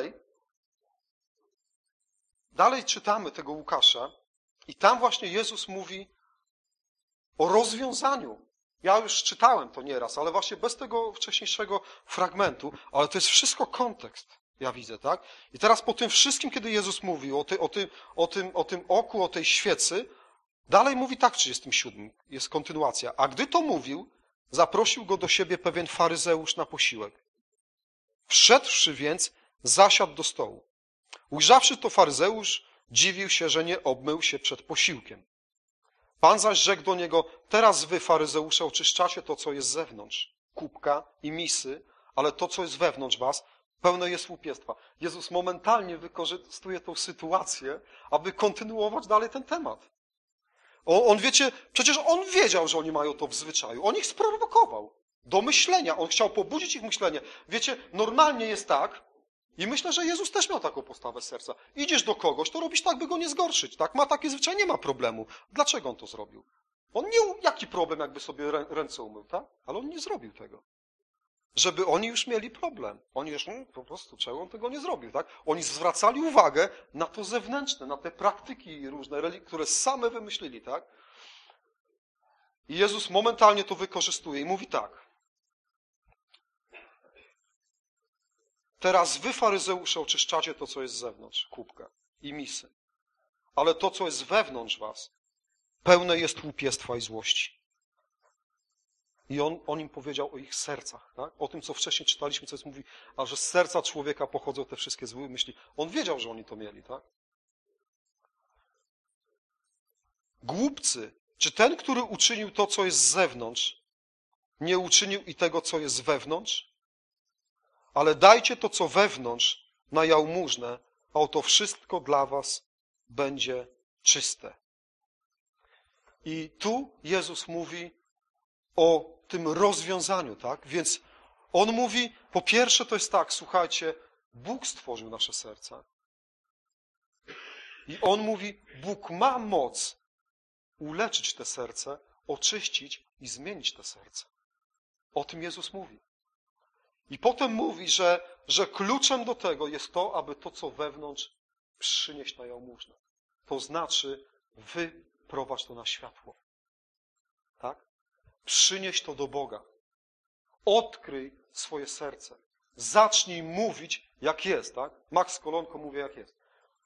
dalej czytamy tego Łukasza i tam właśnie Jezus mówi o rozwiązaniu. Ja już czytałem to nieraz, ale właśnie bez tego wcześniejszego fragmentu, ale to jest wszystko kontekst, ja widzę, tak? I teraz po tym wszystkim, kiedy Jezus mówił o tym oku, o tej świecy, dalej mówi tak w 37, jest kontynuacja. A gdy to mówił, zaprosił go do siebie pewien faryzeusz na posiłek. Wszedłszy więc, zasiadł do stołu. Ujrzawszy to faryzeusz, dziwił się, że nie obmył się przed posiłkiem. Pan zaś rzekł do niego, teraz wy, faryzeusze, oczyszczacie to, co jest z zewnątrz, kubka i misy, ale to, co jest wewnątrz was, pełne jest łupiestwa. Jezus momentalnie wykorzystuje tą sytuację, aby kontynuować dalej ten temat. On, wiecie, przecież on wiedział, że oni mają to w zwyczaju. On ich sprowokował do myślenia. On chciał pobudzić ich myślenie. Wiecie, normalnie jest tak, i myślę, że Jezus też miał taką postawę serca. Idziesz do kogoś, to robisz tak, by go nie zgorszyć. Tak? Ma takie zwyczaj, nie ma problemu. Dlaczego on to zrobił? On nie, jaki problem, jakby sobie ręce umył, tak? Ale on nie zrobił tego. Żeby oni już mieli problem. Oni już, po prostu, czego on tego nie zrobił, tak? Oni zwracali uwagę na to zewnętrzne, na te praktyki różne, które same wymyślili, tak? I Jezus momentalnie to wykorzystuje i mówi tak. Teraz wy, faryzeusze, oczyszczacie to, co jest z zewnątrz, kubkę i misy. Ale to, co jest wewnątrz was, pełne jest łupiestwa i złości. I on im powiedział o ich sercach, tak? O tym, co wcześniej czytaliśmy, co jest mówi, a że z serca człowieka pochodzą te wszystkie złe myśli. On wiedział, że oni to mieli, tak? Głupcy, czy ten, który uczynił to, co jest z zewnątrz, nie uczynił i tego, co jest wewnątrz? Ale dajcie to, co wewnątrz, na jałmużnę, a oto wszystko dla was będzie czyste. I tu Jezus mówi o tym rozwiązaniu, tak? Więc on mówi, po pierwsze to jest tak, słuchajcie, Bóg stworzył nasze serca. I on mówi, Bóg ma moc uleczyć te serce, oczyścić i zmienić te serce. O tym Jezus mówi. I potem mówi, że kluczem do tego jest to, aby to, co wewnątrz, przynieść na jałmużnę. To znaczy wyprowadź to na światło. Tak? Przynieś to do Boga. Odkryj swoje serce. Zacznij mówić, jak jest, tak? Max Kolonko mówi, jak jest.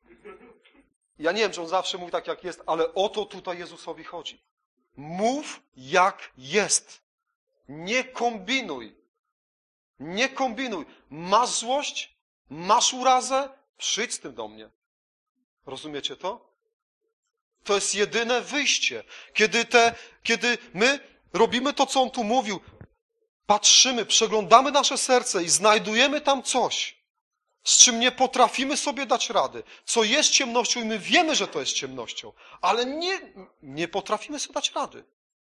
Ja nie wiem, czy on zawsze mówi tak, jak jest, ale o to tutaj Jezusowi chodzi. Mów, jak jest. Nie kombinuj. Nie kombinuj. Masz złość? Masz urazę? Przyjdź z tym do mnie. Rozumiecie to? To jest jedyne wyjście. Kiedy my robimy to, co on tu mówił, patrzymy, przeglądamy nasze serce i znajdujemy tam coś, z czym nie potrafimy sobie dać rady, co jest ciemnością i my wiemy, że to jest ciemnością, ale nie potrafimy sobie dać rady.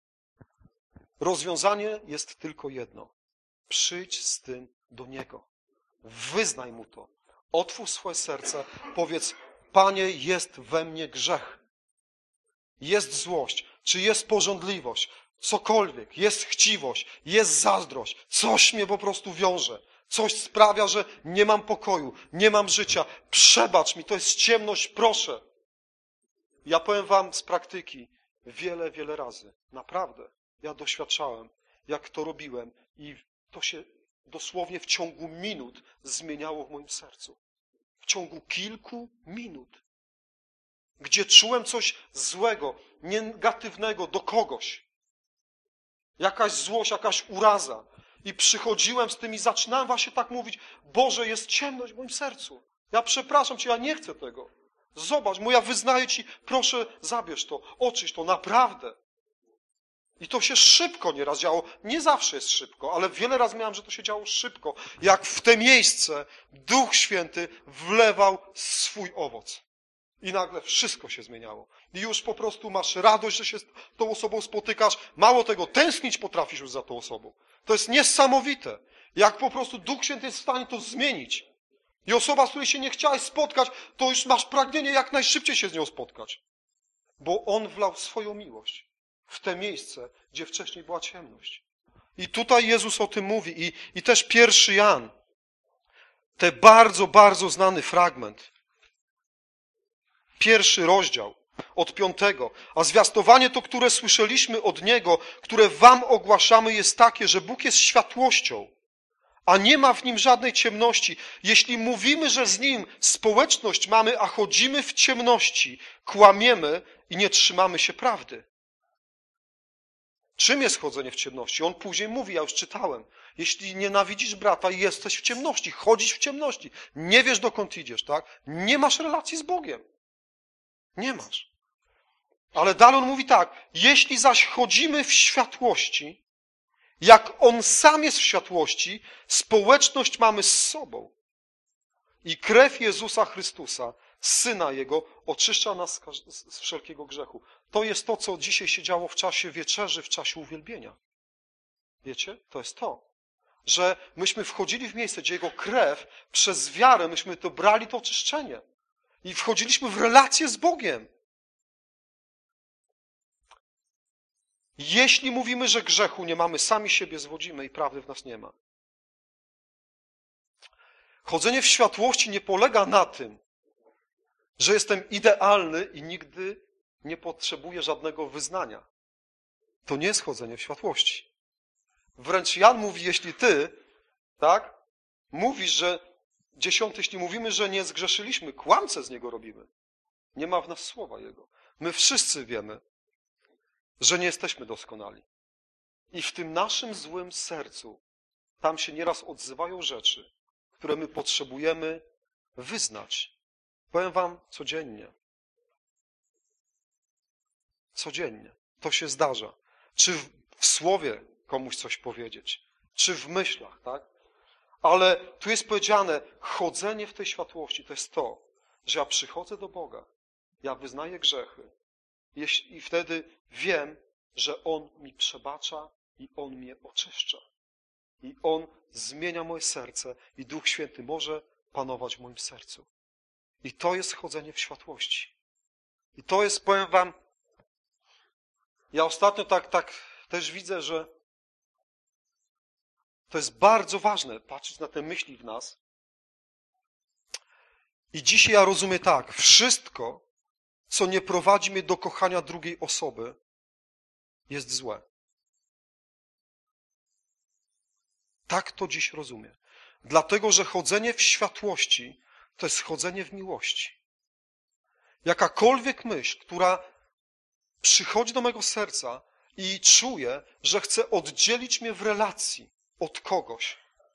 Rozwiązanie jest tylko jedno. Przyjdź z tym do Niego. Wyznaj Mu to. Otwórz swoje serce. Powiedz, Panie, jest we mnie grzech. Jest złość. Czy jest pożądliwość? Cokolwiek. Jest chciwość. Jest zazdrość. Coś mnie po prostu wiąże. Coś sprawia, że nie mam pokoju. Nie mam życia. Przebacz mi. To jest ciemność. Proszę. Ja powiem wam z praktyki. Wiele, wiele razy. Naprawdę. Ja doświadczałem, jak to robiłem i to się dosłownie w ciągu minut zmieniało w moim sercu. W ciągu kilku minut. Gdzie czułem coś złego, negatywnego do kogoś. Jakaś złość, jakaś uraza. I przychodziłem z tym i zaczynałem właśnie tak mówić, Boże, jest ciemność w moim sercu. Ja przepraszam Cię, ja nie chcę tego. Zobacz, ja wyznaję Ci, proszę, zabierz to, oczyść to, naprawdę. I to się szybko nieraz działo. Nie zawsze jest szybko, ale wiele razy miałem, że to się działo szybko. Jak w te miejsce Duch Święty wlewał swój owoc. I nagle wszystko się zmieniało. I już po prostu masz radość, że się z tą osobą spotykasz. Mało tego, tęsknić potrafisz już za tą osobą. To jest niesamowite. Jak po prostu Duch Święty jest w stanie to zmienić. I osoba, z której się nie chciałeś spotkać, to już masz pragnienie jak najszybciej się z nią spotkać. Bo On wlał swoją miłość w te miejsce, gdzie wcześniej była ciemność. I tutaj Jezus o tym mówi. I też 1 Jan ten bardzo, bardzo znany fragment. 1 rozdział od 5. A zwiastowanie to, które słyszeliśmy od Niego, które wam ogłaszamy, jest takie, że Bóg jest światłością, a nie ma w Nim żadnej ciemności. Jeśli mówimy, że z Nim społeczność mamy, a chodzimy w ciemności, kłamiemy i nie trzymamy się prawdy. Czym jest chodzenie w ciemności? On później mówi, ja już czytałem. Jeśli nienawidzisz brata i jesteś w ciemności, chodzisz w ciemności, nie wiesz dokąd idziesz, tak? Nie masz relacji z Bogiem. Nie masz. Ale dalej on mówi tak, jeśli zaś chodzimy w światłości, jak On sam jest w światłości, społeczność mamy z sobą. I krew Jezusa Chrystusa, Syna Jego, oczyszcza nas z wszelkiego grzechu. To jest to, co dzisiaj się działo w czasie wieczerzy, w czasie uwielbienia. Wiecie? To jest to, że myśmy wchodzili w miejsce, gdzie Jego krew, przez wiarę myśmy to brali to oczyszczenie. I wchodziliśmy w relację z Bogiem. Jeśli mówimy, że grzechu nie mamy, sami siebie zwodzimy i prawdy w nas nie ma. Chodzenie w światłości nie polega na tym, że jestem idealny i nigdy nie potrzebuję żadnego wyznania. To nie jest chodzenie w światłości. Wręcz Jan mówi, jeśli ty, tak, mówisz, że 10, jeśli mówimy, że nie zgrzeszyliśmy, kłamcę z niego robimy. Nie ma w nas słowa Jego. My wszyscy wiemy, że nie jesteśmy doskonali. I w tym naszym złym sercu tam się nieraz odzywają rzeczy, które my potrzebujemy wyznać. Powiem wam codziennie. Codziennie. To się zdarza. Czy w słowie komuś coś powiedzieć, czy w myślach, tak? Ale tu jest powiedziane, chodzenie w tej światłości to jest to, że ja przychodzę do Boga, ja wyznaję grzechy i wtedy wiem, że On mi przebacza i On mnie oczyszcza. I On zmienia moje serce i Duch Święty może panować w moim sercu. I to jest chodzenie w światłości. I to jest, powiem wam, ja ostatnio tak też widzę, że to jest bardzo ważne, patrzeć na te myśli w nas. I dzisiaj ja rozumiem tak, wszystko, co nie prowadzi mnie do kochania drugiej osoby, jest złe. Tak to dziś rozumiem. Dlatego, że chodzenie w światłości to jest chodzenie w miłości. Jakakolwiek myśl, która przychodzi do mego serca i czuję, że chce oddzielić mnie w relacji od kogoś,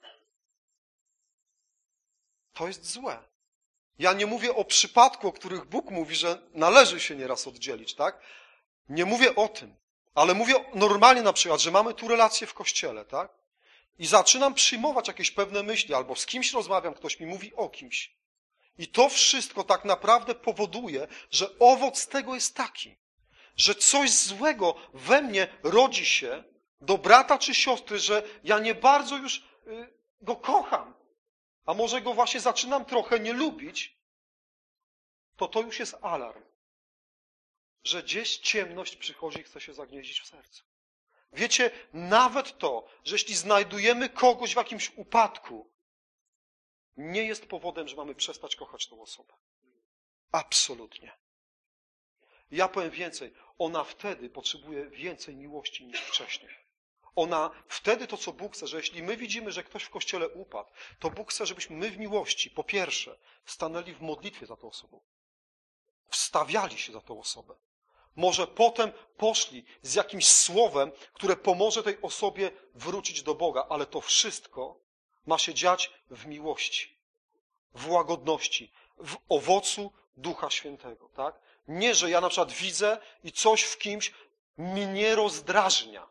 to jest złe. Ja nie mówię o przypadku, o których Bóg mówi, że należy się nieraz oddzielić, tak? Nie mówię o tym, ale mówię normalnie na przykład, że mamy tu relację w kościele, tak? I zaczynam przyjmować jakieś pewne myśli, albo z kimś rozmawiam, ktoś mi mówi o kimś. I to wszystko tak naprawdę powoduje, że owoc tego jest taki, że coś złego we mnie rodzi się do brata czy siostry, że ja nie bardzo już go kocham, a może go właśnie zaczynam trochę nie lubić, to już jest alarm, że gdzieś ciemność przychodzi i chce się zagnieździć w sercu. Wiecie, nawet to, że jeśli znajdujemy kogoś w jakimś upadku, nie jest powodem, że mamy przestać kochać tę osobę. Absolutnie. Ja powiem więcej, ona wtedy potrzebuje więcej miłości niż wcześniej. Ona wtedy to, co Bóg chce, że jeśli my widzimy, że ktoś w Kościele upadł, to Bóg chce, żebyśmy my w miłości, po pierwsze, stanęli w modlitwie za tą osobą. Wstawiali się za tą osobę. Może potem poszli z jakimś słowem, które pomoże tej osobie wrócić do Boga, ale to wszystko ma się dziać w miłości, w łagodności, w owocu Ducha Świętego, tak? Nie, że ja na przykład widzę i coś w kimś mnie rozdrażnia.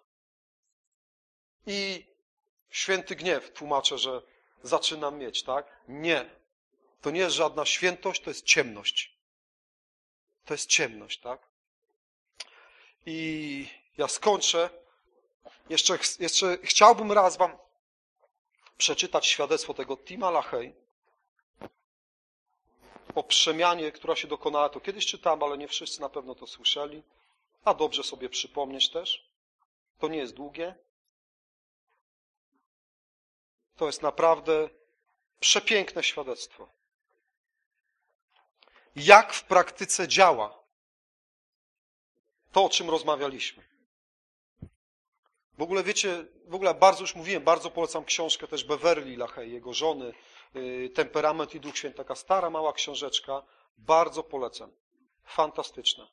I święty gniew, tłumaczę, że zaczynam mieć, tak? Nie. To nie jest żadna świętość, to jest ciemność. To jest ciemność, tak? I ja skończę. Jeszcze chciałbym raz wam przeczytać świadectwo tego Tima LaHaye o przemianie, która się dokonała. To kiedyś czytałem, ale nie wszyscy na pewno to słyszeli. A dobrze sobie przypomnieć też. To nie jest długie. To jest naprawdę Przepiękne świadectwo. Jak w praktyce działa to, o czym rozmawialiśmy. W ogóle wiecie, bardzo już mówiłem, bardzo polecam książkę też Beverly LaHaye, jego żony, Temperament i Duch Święty, taka stara, mała książeczka, bardzo polecam. Fantastyczna.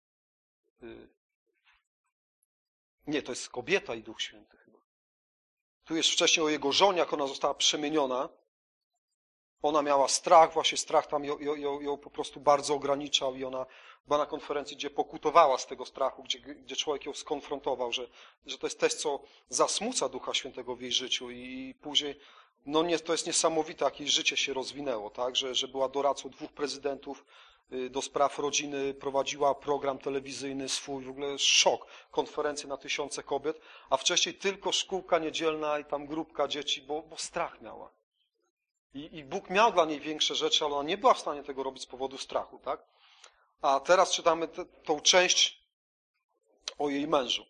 Nie, to jest Kobieta i Duch Święty chyba. Tu jest wcześniej o jego żonie, jak ona została przemieniona. Ona miała strach, właśnie strach tam ją po prostu bardzo ograniczał i ona była na konferencji, gdzie pokutowała z tego strachu, gdzie człowiek ją skonfrontował, że to jest coś, co zasmuca Ducha Świętego w jej życiu i później, no nie, to jest niesamowite, jak jej życie się rozwinęło, tak, że była doradcą 2 prezydentów do spraw rodziny, prowadziła program telewizyjny swój, w ogóle szok, konferencje na 1000 kobiet, a wcześniej tylko szkółka niedzielna i tam grupka dzieci, bo strach miała. I Bóg miał dla niej większe rzeczy, ale ona nie była w stanie tego robić z powodu strachu, tak? A teraz czytamy tą część o jej mężu.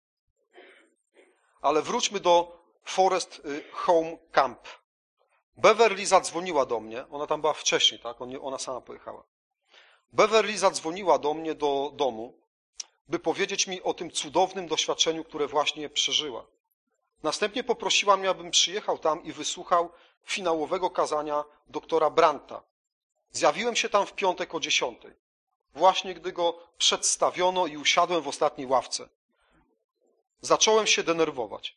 Ale wróćmy do Forest Home Camp. Beverly zadzwoniła do mnie, ona tam była wcześniej, tak? Ona sama pojechała. Beverly zadzwoniła do mnie do domu, by powiedzieć mi o tym cudownym doświadczeniu, które właśnie przeżyła. Następnie poprosiła mnie, abym przyjechał tam i wysłuchał finałowego kazania doktora Branta. Zjawiłem się tam w piątek o 10. Właśnie gdy go przedstawiono i usiadłem w ostatniej ławce. Zacząłem się denerwować.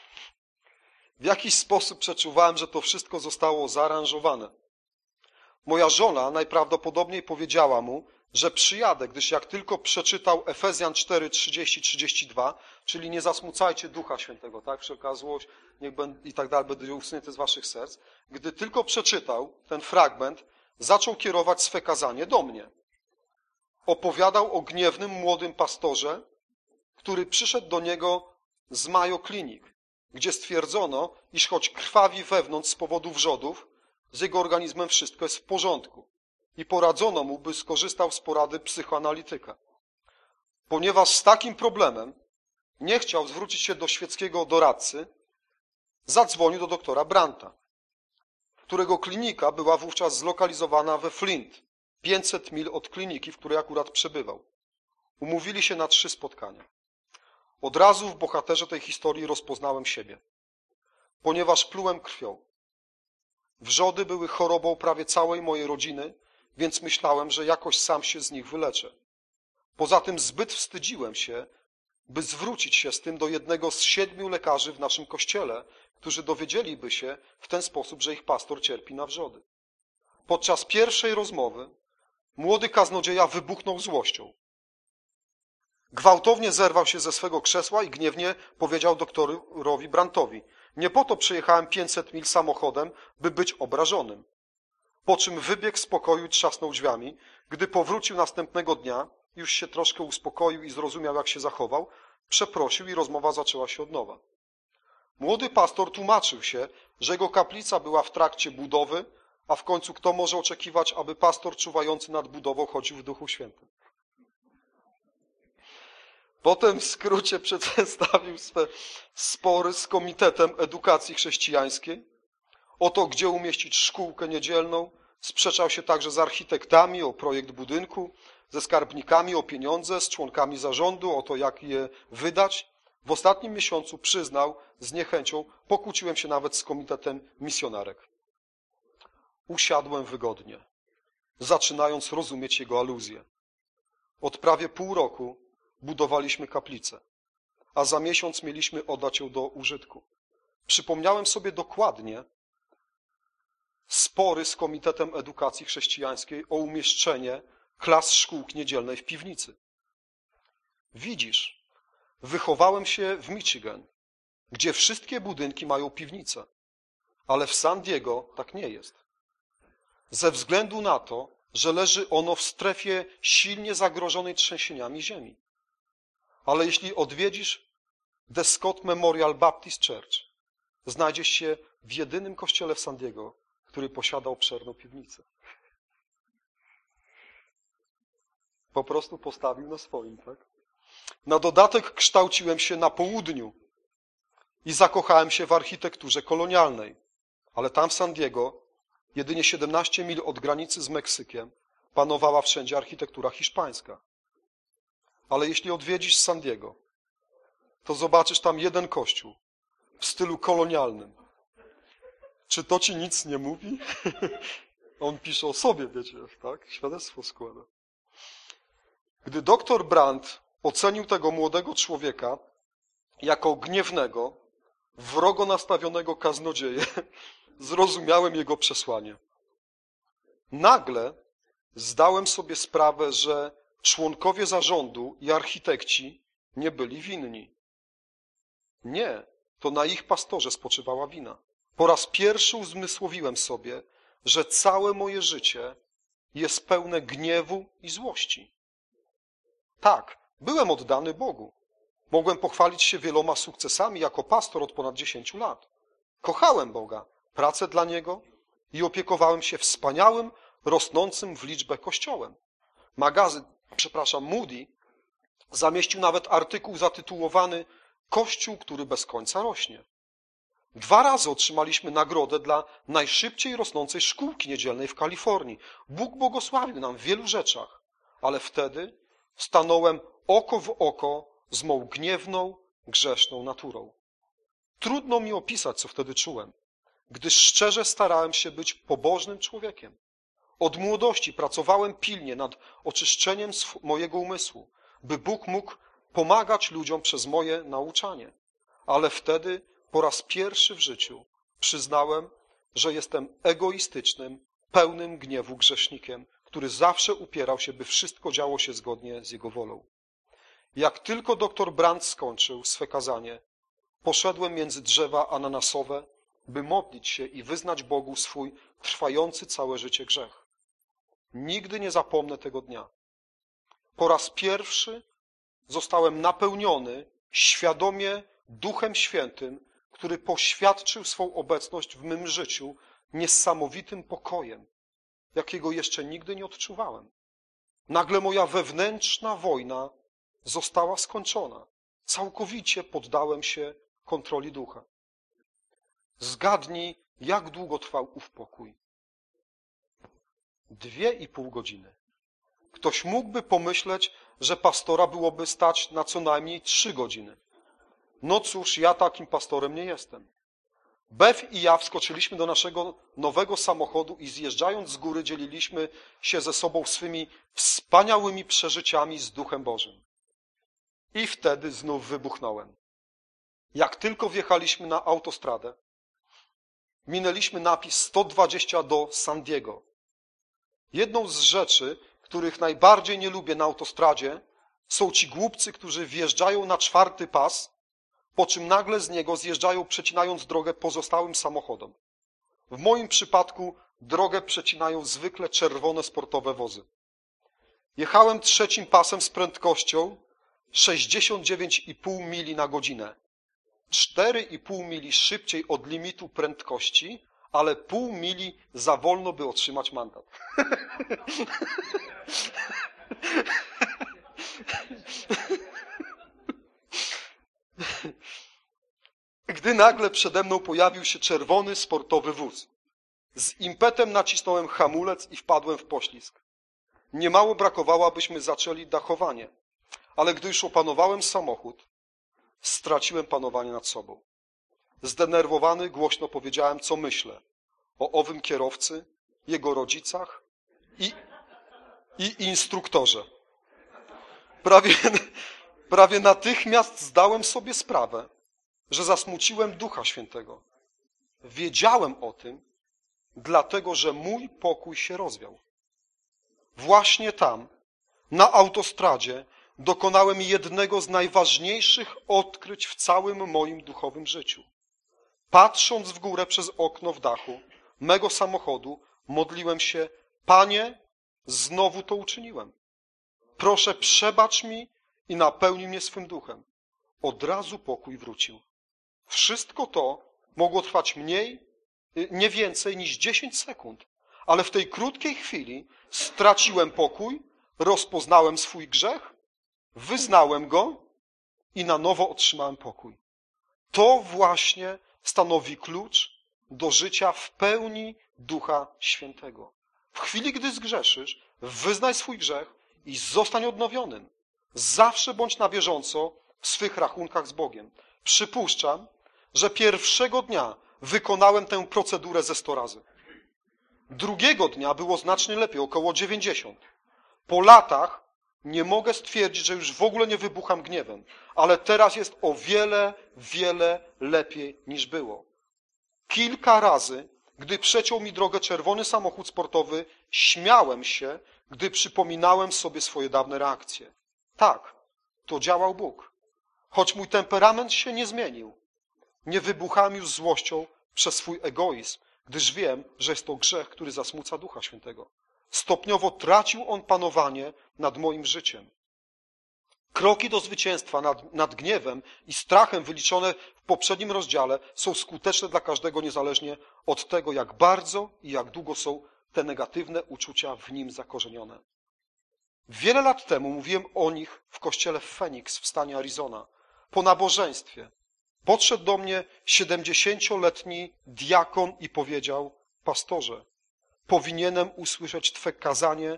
W jakiś sposób przeczuwałem, że to wszystko zostało zaaranżowane. Moja żona najprawdopodobniej powiedziała mu, że przyjadę, gdyż jak tylko przeczytał Efezjan 4:30-32, czyli nie zasmucajcie Ducha Świętego, tak? Wszelka złość niech i tak dalej będzie usunięte z waszych serc. Gdy tylko przeczytał ten fragment, zaczął kierować swe kazanie do mnie. Opowiadał o gniewnym młodym pastorze, który przyszedł do niego z Mayo Clinic, gdzie stwierdzono, iż choć krwawi wewnątrz z powodu wrzodów, z jego organizmem wszystko jest w porządku. I poradzono mu, by skorzystał z porady psychoanalityka. Ponieważ z takim problemem nie chciał zwrócić się do świeckiego doradcy, zadzwonił do doktora Branta, którego klinika była wówczas zlokalizowana we Flint, 500 mil od kliniki, w której akurat przebywał. Umówili się na 3 spotkania. Od razu w bohaterze tej historii rozpoznałem siebie, ponieważ plułem krwią. Wrzody były chorobą prawie całej mojej rodziny, więc myślałem, że jakoś sam się z nich wyleczę. Poza tym zbyt wstydziłem się, by zwrócić się z tym do jednego z 7 lekarzy w naszym kościele, którzy dowiedzieliby się w ten sposób, że ich pastor cierpi na wrzody. Podczas pierwszej rozmowy młody kaznodzieja wybuchnął złością. Gwałtownie zerwał się ze swego krzesła i gniewnie powiedział doktorowi Brantowi: nie po to przejechałem 500 mil samochodem, by być obrażonym. Po czym wybiegł z pokoju i trzasnął drzwiami. Gdy powrócił następnego dnia, już się troszkę uspokoił i zrozumiał, jak się zachował, przeprosił i rozmowa zaczęła się od nowa. Młody pastor tłumaczył się, że jego kaplica była w trakcie budowy, a w końcu kto może oczekiwać, aby pastor czuwający nad budową chodził w Duchu Świętym. Potem w skrócie przedstawił swe spory z Komitetem Edukacji Chrześcijańskiej o to, gdzie umieścić szkółkę niedzielną. Sprzeczał się także z architektami o projekt budynku, ze skarbnikami o pieniądze, z członkami zarządu o to, jak je wydać. W ostatnim miesiącu przyznał z niechęcią, pokłóciłem się nawet z Komitetem Misjonarek. Usiadłem wygodnie, zaczynając rozumieć jego aluzję. Od prawie pół roku budowaliśmy kaplicę, a za miesiąc mieliśmy oddać ją do użytku. Przypomniałem sobie dokładnie spory z Komitetem Edukacji Chrześcijańskiej o umieszczenie klas szkółki niedzielnej w piwnicy. Widzisz, wychowałem się w Michigan, gdzie wszystkie budynki mają piwnice, ale w San Diego tak nie jest. Ze względu na to, że leży ono w strefie silnie zagrożonej trzęsieniami ziemi. Ale jeśli odwiedzisz The Scott Memorial Baptist Church, znajdziesz się w jedynym kościele w San Diego, który posiada obszerną piwnicę. Po prostu postawił na swoim, tak? Na dodatek kształciłem się na południu i zakochałem się w architekturze kolonialnej. Ale tam w San Diego Jedynie 17 mil od granicy z Meksykiem panowała wszędzie architektura hiszpańska. Ale jeśli odwiedzisz San Diego, to zobaczysz tam jeden kościół w stylu kolonialnym. Czy to ci nic nie mówi? On pisze o sobie, wiecie, tak? Świadectwo składa. Gdy doktor Brandt ocenił tego młodego człowieka jako gniewnego, wrogo nastawionego kaznodzieję, zrozumiałem jego przesłanie. Nagle zdałem sobie sprawę, że członkowie zarządu i architekci nie byli winni. Nie, to na ich pastorze spoczywała wina. Po raz pierwszy uzmysłowiłem sobie, że całe moje życie jest pełne gniewu i złości. Tak, byłem oddany Bogu. Mogłem pochwalić się wieloma sukcesami jako pastor od ponad 10 lat. Kochałem Boga, pracę dla Niego i opiekowałem się wspaniałym, rosnącym w liczbę kościołem. Moody zamieścił nawet artykuł zatytułowany Kościół, który bez końca rośnie. 2 razy otrzymaliśmy nagrodę dla najszybciej rosnącej szkółki niedzielnej w Kalifornii. Bóg błogosławił nam w wielu rzeczach, ale wtedy stanąłem oko w oko z mą gniewną, grzeszną naturą. Trudno mi opisać, co wtedy czułem, gdyż szczerze starałem się być pobożnym człowiekiem. Od młodości pracowałem pilnie nad oczyszczeniem mojego umysłu, by Bóg mógł pomagać ludziom przez moje nauczanie. Ale wtedy po raz pierwszy w życiu przyznałem, że jestem egoistycznym, pełnym gniewu grzesznikiem, który zawsze upierał się, by wszystko działo się zgodnie z jego wolą. Jak tylko doktor Brandt skończył swe kazanie, poszedłem między drzewa ananasowe, by modlić się i wyznać Bogu swój trwający całe życie grzech. Nigdy nie zapomnę tego dnia. Po raz pierwszy zostałem napełniony świadomie Duchem Świętym, który poświadczył swą obecność w mym życiu niesamowitym pokojem, jakiego jeszcze nigdy nie odczuwałem. Nagle moja wewnętrzna wojna została skończona. Całkowicie poddałem się kontroli ducha. Zgadnij, jak długo trwał ów pokój. 2,5 godziny. Ktoś mógłby pomyśleć, że pastora byłoby stać na co najmniej 3 godziny. No cóż, ja takim pastorem nie jestem. Bev i ja wskoczyliśmy do naszego nowego samochodu i zjeżdżając z góry dzieliliśmy się ze sobą swymi wspaniałymi przeżyciami z Duchem Bożym. I wtedy znów wybuchnąłem. Jak tylko wjechaliśmy na autostradę, minęliśmy napis 120 do San Diego. Jedną z rzeczy, których najbardziej nie lubię na autostradzie, są ci głupcy, którzy wjeżdżają na 4. pas, po czym nagle z niego zjeżdżają, przecinając drogę pozostałym samochodom. W moim przypadku drogę przecinają zwykle czerwone sportowe wozy. Jechałem 3. pasem z prędkością 69,5 mili na godzinę. 4,5 mili szybciej od limitu prędkości, ale pół mili za wolno, by otrzymać mandat. Gdy nagle przede mną pojawił się czerwony sportowy wóz. Z impetem nacisnąłem hamulec i wpadłem w poślizg. Niemało brakowało, abyśmy zaczęli dachowanie, ale gdy już opanowałem samochód, straciłem panowanie nad sobą. Zdenerwowany głośno powiedziałem, co myślę o owym kierowcy, jego rodzicach i instruktorze. Prawie natychmiast zdałem sobie sprawę, że zasmuciłem Ducha Świętego. Wiedziałem o tym, dlatego że mój pokój się rozwiał. Właśnie tam, na autostradzie, dokonałem jednego z najważniejszych odkryć w całym moim duchowym życiu. Patrząc w górę przez okno w dachu mego samochodu, modliłem się, Panie, znowu to uczyniłem. Proszę, przebacz mi i napełnij mnie swym duchem. Od razu pokój wrócił. Wszystko to mogło trwać nie więcej niż 10 sekund, ale w tej krótkiej chwili straciłem pokój, rozpoznałem swój grzech, wyznałem go i na nowo otrzymałem pokój. To właśnie stanowi klucz do życia w pełni Ducha Świętego. W chwili, gdy zgrzeszysz, wyznaj swój grzech i zostań odnowionym. Zawsze bądź na bieżąco w swych rachunkach z Bogiem. Przypuszczam, że pierwszego dnia wykonałem tę procedurę ze 100 razy. Drugiego dnia było znacznie lepiej, około 90. Po latach nie mogę stwierdzić, że już w ogóle nie wybucham gniewem, ale teraz jest o wiele, wiele lepiej niż było. Kilka razy, gdy przeciął mi drogę czerwony samochód sportowy, śmiałem się, gdy przypominałem sobie swoje dawne reakcje. Tak, to działał Bóg. Choć mój temperament się nie zmienił, nie wybuchałem już złością przez swój egoizm, gdyż wiem, że jest to grzech, który zasmuca Ducha Świętego. Stopniowo tracił on panowanie nad moim życiem. Kroki do zwycięstwa nad gniewem i strachem wyliczone w poprzednim rozdziale są skuteczne dla każdego niezależnie od tego, jak bardzo i jak długo są te negatywne uczucia w nim zakorzenione. Wiele lat temu mówiłem o nich w kościele w Phoenix w stanie Arizona. Po nabożeństwie podszedł do mnie 70-letni diakon i powiedział: pastorze, powinienem usłyszeć Twe kazanie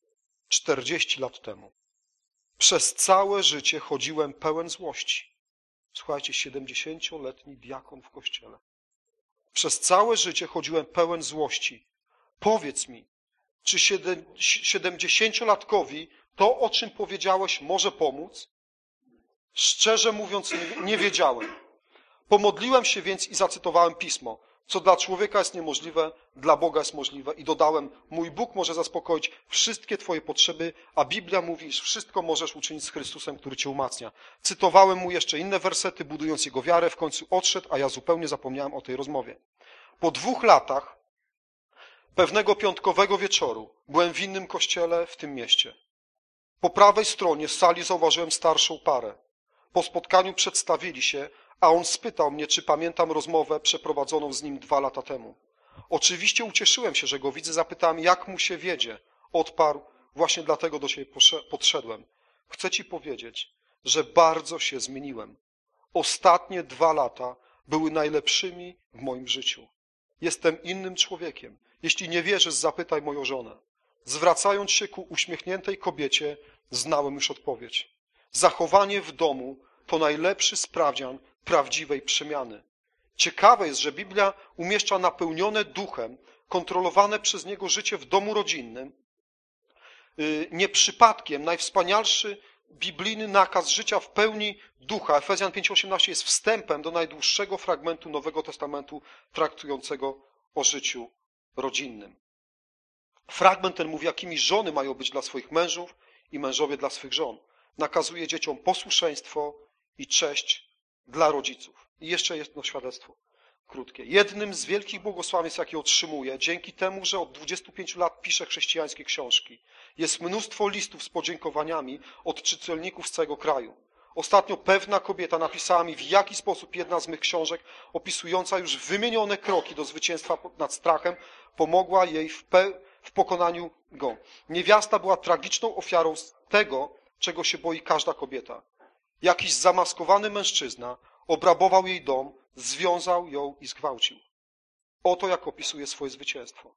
40 lat temu. Przez całe życie chodziłem pełen złości. Słuchajcie, 70-letni diakon w kościele. Przez całe życie chodziłem pełen złości. Powiedz mi, czy 70-latkowi to, o czym powiedziałeś, może pomóc? Szczerze mówiąc, nie wiedziałem. Pomodliłem się więc i zacytowałem Pismo. Co dla człowieka jest niemożliwe, dla Boga jest możliwe. I dodałem: mój Bóg może zaspokoić wszystkie Twoje potrzeby, a Biblia mówi, że wszystko możesz uczynić z Chrystusem, który Cię umacnia. Cytowałem mu jeszcze inne wersety, budując jego wiarę. W końcu odszedł, a ja zupełnie zapomniałem o tej rozmowie. Po 2 latach, pewnego piątkowego wieczoru, byłem w innym kościele w tym mieście. Po prawej stronie sali zauważyłem starszą parę. Po spotkaniu przedstawili się, a on spytał mnie, czy pamiętam rozmowę przeprowadzoną z nim 2 lata temu. Oczywiście ucieszyłem się, że go widzę, zapytałem, jak mu się wiedzie. Odparł: właśnie dlatego do siebie podszedłem. Chcę ci powiedzieć, że bardzo się zmieniłem. Ostatnie 2 lata były najlepszymi w moim życiu. Jestem innym człowiekiem. Jeśli nie wierzysz, zapytaj moją żonę. Zwracając się ku uśmiechniętej kobiecie, znałem już odpowiedź. Zachowanie w domu to najlepszy sprawdzian prawdziwej przemiany. Ciekawe jest, że Biblia umieszcza napełnione duchem, kontrolowane przez niego życie w domu rodzinnym. Nie przypadkiem najwspanialszy biblijny nakaz życia w pełni ducha, Efezjan 5:18, jest wstępem do najdłuższego fragmentu Nowego Testamentu traktującego o życiu rodzinnym. Fragment ten mówi, jakimi żony mają być dla swoich mężów i mężowie dla swych żon. Nakazuje dzieciom posłuszeństwo i cześć dla rodziców. I jeszcze jedno świadectwo krótkie. Jednym z wielkich błogosławieństw, jakie otrzymuję, dzięki temu, że od 25 lat piszę chrześcijańskie książki, jest mnóstwo listów z podziękowaniami od czytelników z całego kraju. Ostatnio pewna kobieta napisała mi, w jaki sposób jedna z mych książek, opisująca już wymienione kroki do zwycięstwa nad strachem, pomogła jej w pokonaniu go. Niewiasta była tragiczną ofiarą tego, czego się boi każda kobieta. Jakiś zamaskowany mężczyzna obrabował jej dom, związał ją i zgwałcił. Oto jak opisuje swoje zwycięstwo.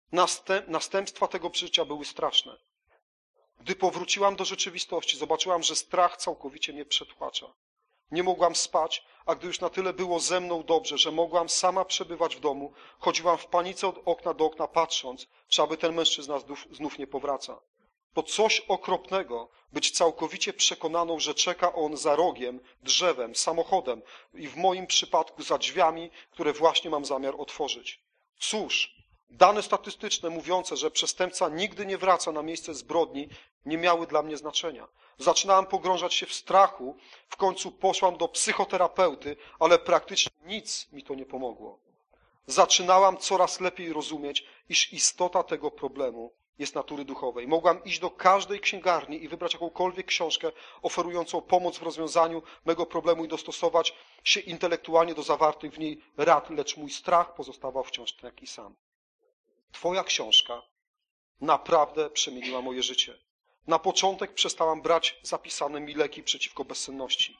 Następstwa tego przeżycia były straszne. Gdy powróciłam do rzeczywistości, zobaczyłam, że strach całkowicie mnie przetłacza. Nie mogłam spać, a gdy już na tyle było ze mną dobrze, że mogłam sama przebywać w domu, chodziłam w panice od okna do okna, patrząc, czy aby ten mężczyzna znów nie powraca. To coś okropnego być całkowicie przekonaną, że czeka on za rogiem, drzewem, samochodem i w moim przypadku za drzwiami, które właśnie mam zamiar otworzyć. Cóż, dane statystyczne mówiące, że przestępca nigdy nie wraca na miejsce zbrodni, nie miały dla mnie znaczenia. Zaczynałam pogrążać się w strachu, w końcu poszłam do psychoterapeuty, ale praktycznie nic mi to nie pomogło. Zaczynałam coraz lepiej rozumieć, iż istota tego problemu jest natury duchowej. Mogłam iść do każdej księgarni i wybrać jakąkolwiek książkę oferującą pomoc w rozwiązaniu mego problemu i dostosować się intelektualnie do zawartych w niej rad, lecz mój strach pozostawał wciąż taki sam. Twoja książka naprawdę przemieniła moje życie. Na początek przestałam brać zapisane mi leki przeciwko bezsenności.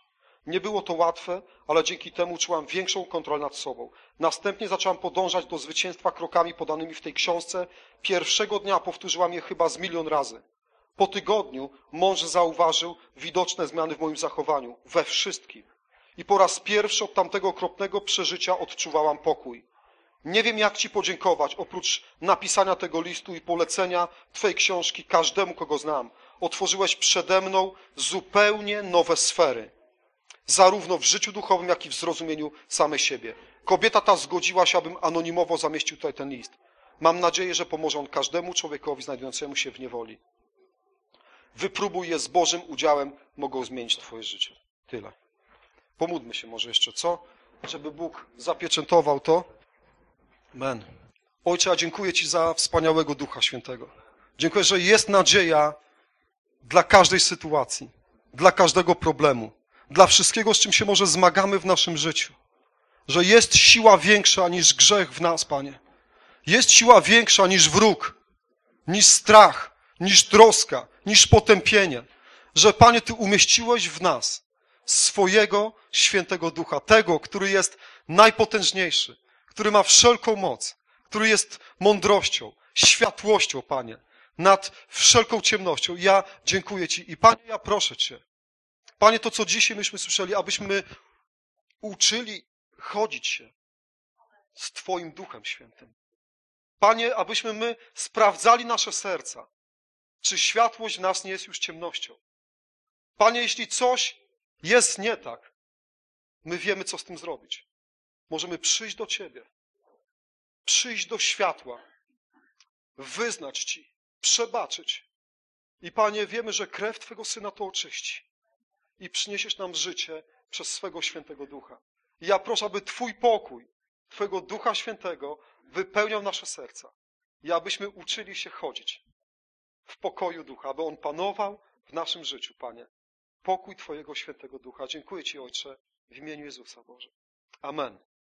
Nie było to łatwe, ale dzięki temu czułam większą kontrolę nad sobą. Następnie zaczęłam podążać do zwycięstwa krokami podanymi w tej książce. Pierwszego dnia powtórzyłam je chyba z 1 000 000 razy. Po tygodniu mąż zauważył widoczne zmiany w moim zachowaniu, we wszystkim. I po raz pierwszy od tamtego okropnego przeżycia odczuwałam pokój. Nie wiem, jak Ci podziękować, oprócz napisania tego listu i polecenia Twojej książki każdemu, kogo znam. Otworzyłeś przede mną zupełnie nowe sfery, zarówno w życiu duchowym, jak i w zrozumieniu samej siebie. Kobieta ta zgodziła się, abym anonimowo zamieścił tutaj ten list. Mam nadzieję, że pomoże on każdemu człowiekowi znajdującemu się w niewoli. Wypróbuj je z Bożym udziałem, mogą zmienić Twoje życie. Tyle. Pomódlmy się może jeszcze, co? Żeby Bóg zapieczętował to. Amen. Ojcze, ja dziękuję Ci za wspaniałego Ducha Świętego. Dziękuję, że jest nadzieja dla każdej sytuacji, dla każdego problemu, dla wszystkiego, z czym się może zmagamy w naszym życiu. Że jest siła większa niż grzech w nas, Panie. Jest siła większa niż wróg, niż strach, niż troska, niż potępienie. Że, Panie, Ty umieściłeś w nas swojego świętego Ducha, tego, który jest najpotężniejszy, który ma wszelką moc, który jest mądrością, światłością, Panie, nad wszelką ciemnością. Ja dziękuję Ci i, Panie, ja proszę Cię, Panie, to, co dzisiaj myśmy słyszeli, abyśmy uczyli chodzić się z Twoim Duchem Świętym. Panie, abyśmy my sprawdzali nasze serca, czy światłość w nas nie jest już ciemnością. Panie, jeśli coś jest nie tak, my wiemy, co z tym zrobić. Możemy przyjść do Ciebie, przyjść do światła, wyznać Ci, przebaczyć. I, Panie, wiemy, że krew Twego Syna to oczyści i przyniesiesz nam życie przez swego Świętego Ducha. I ja proszę, aby Twój pokój, Twojego Ducha Świętego wypełniał nasze serca i abyśmy uczyli się chodzić w pokoju Ducha, aby On panował w naszym życiu, Panie. Pokój Twojego Świętego Ducha. Dziękuję Ci, Ojcze, w imieniu Jezusa, Boże. Amen.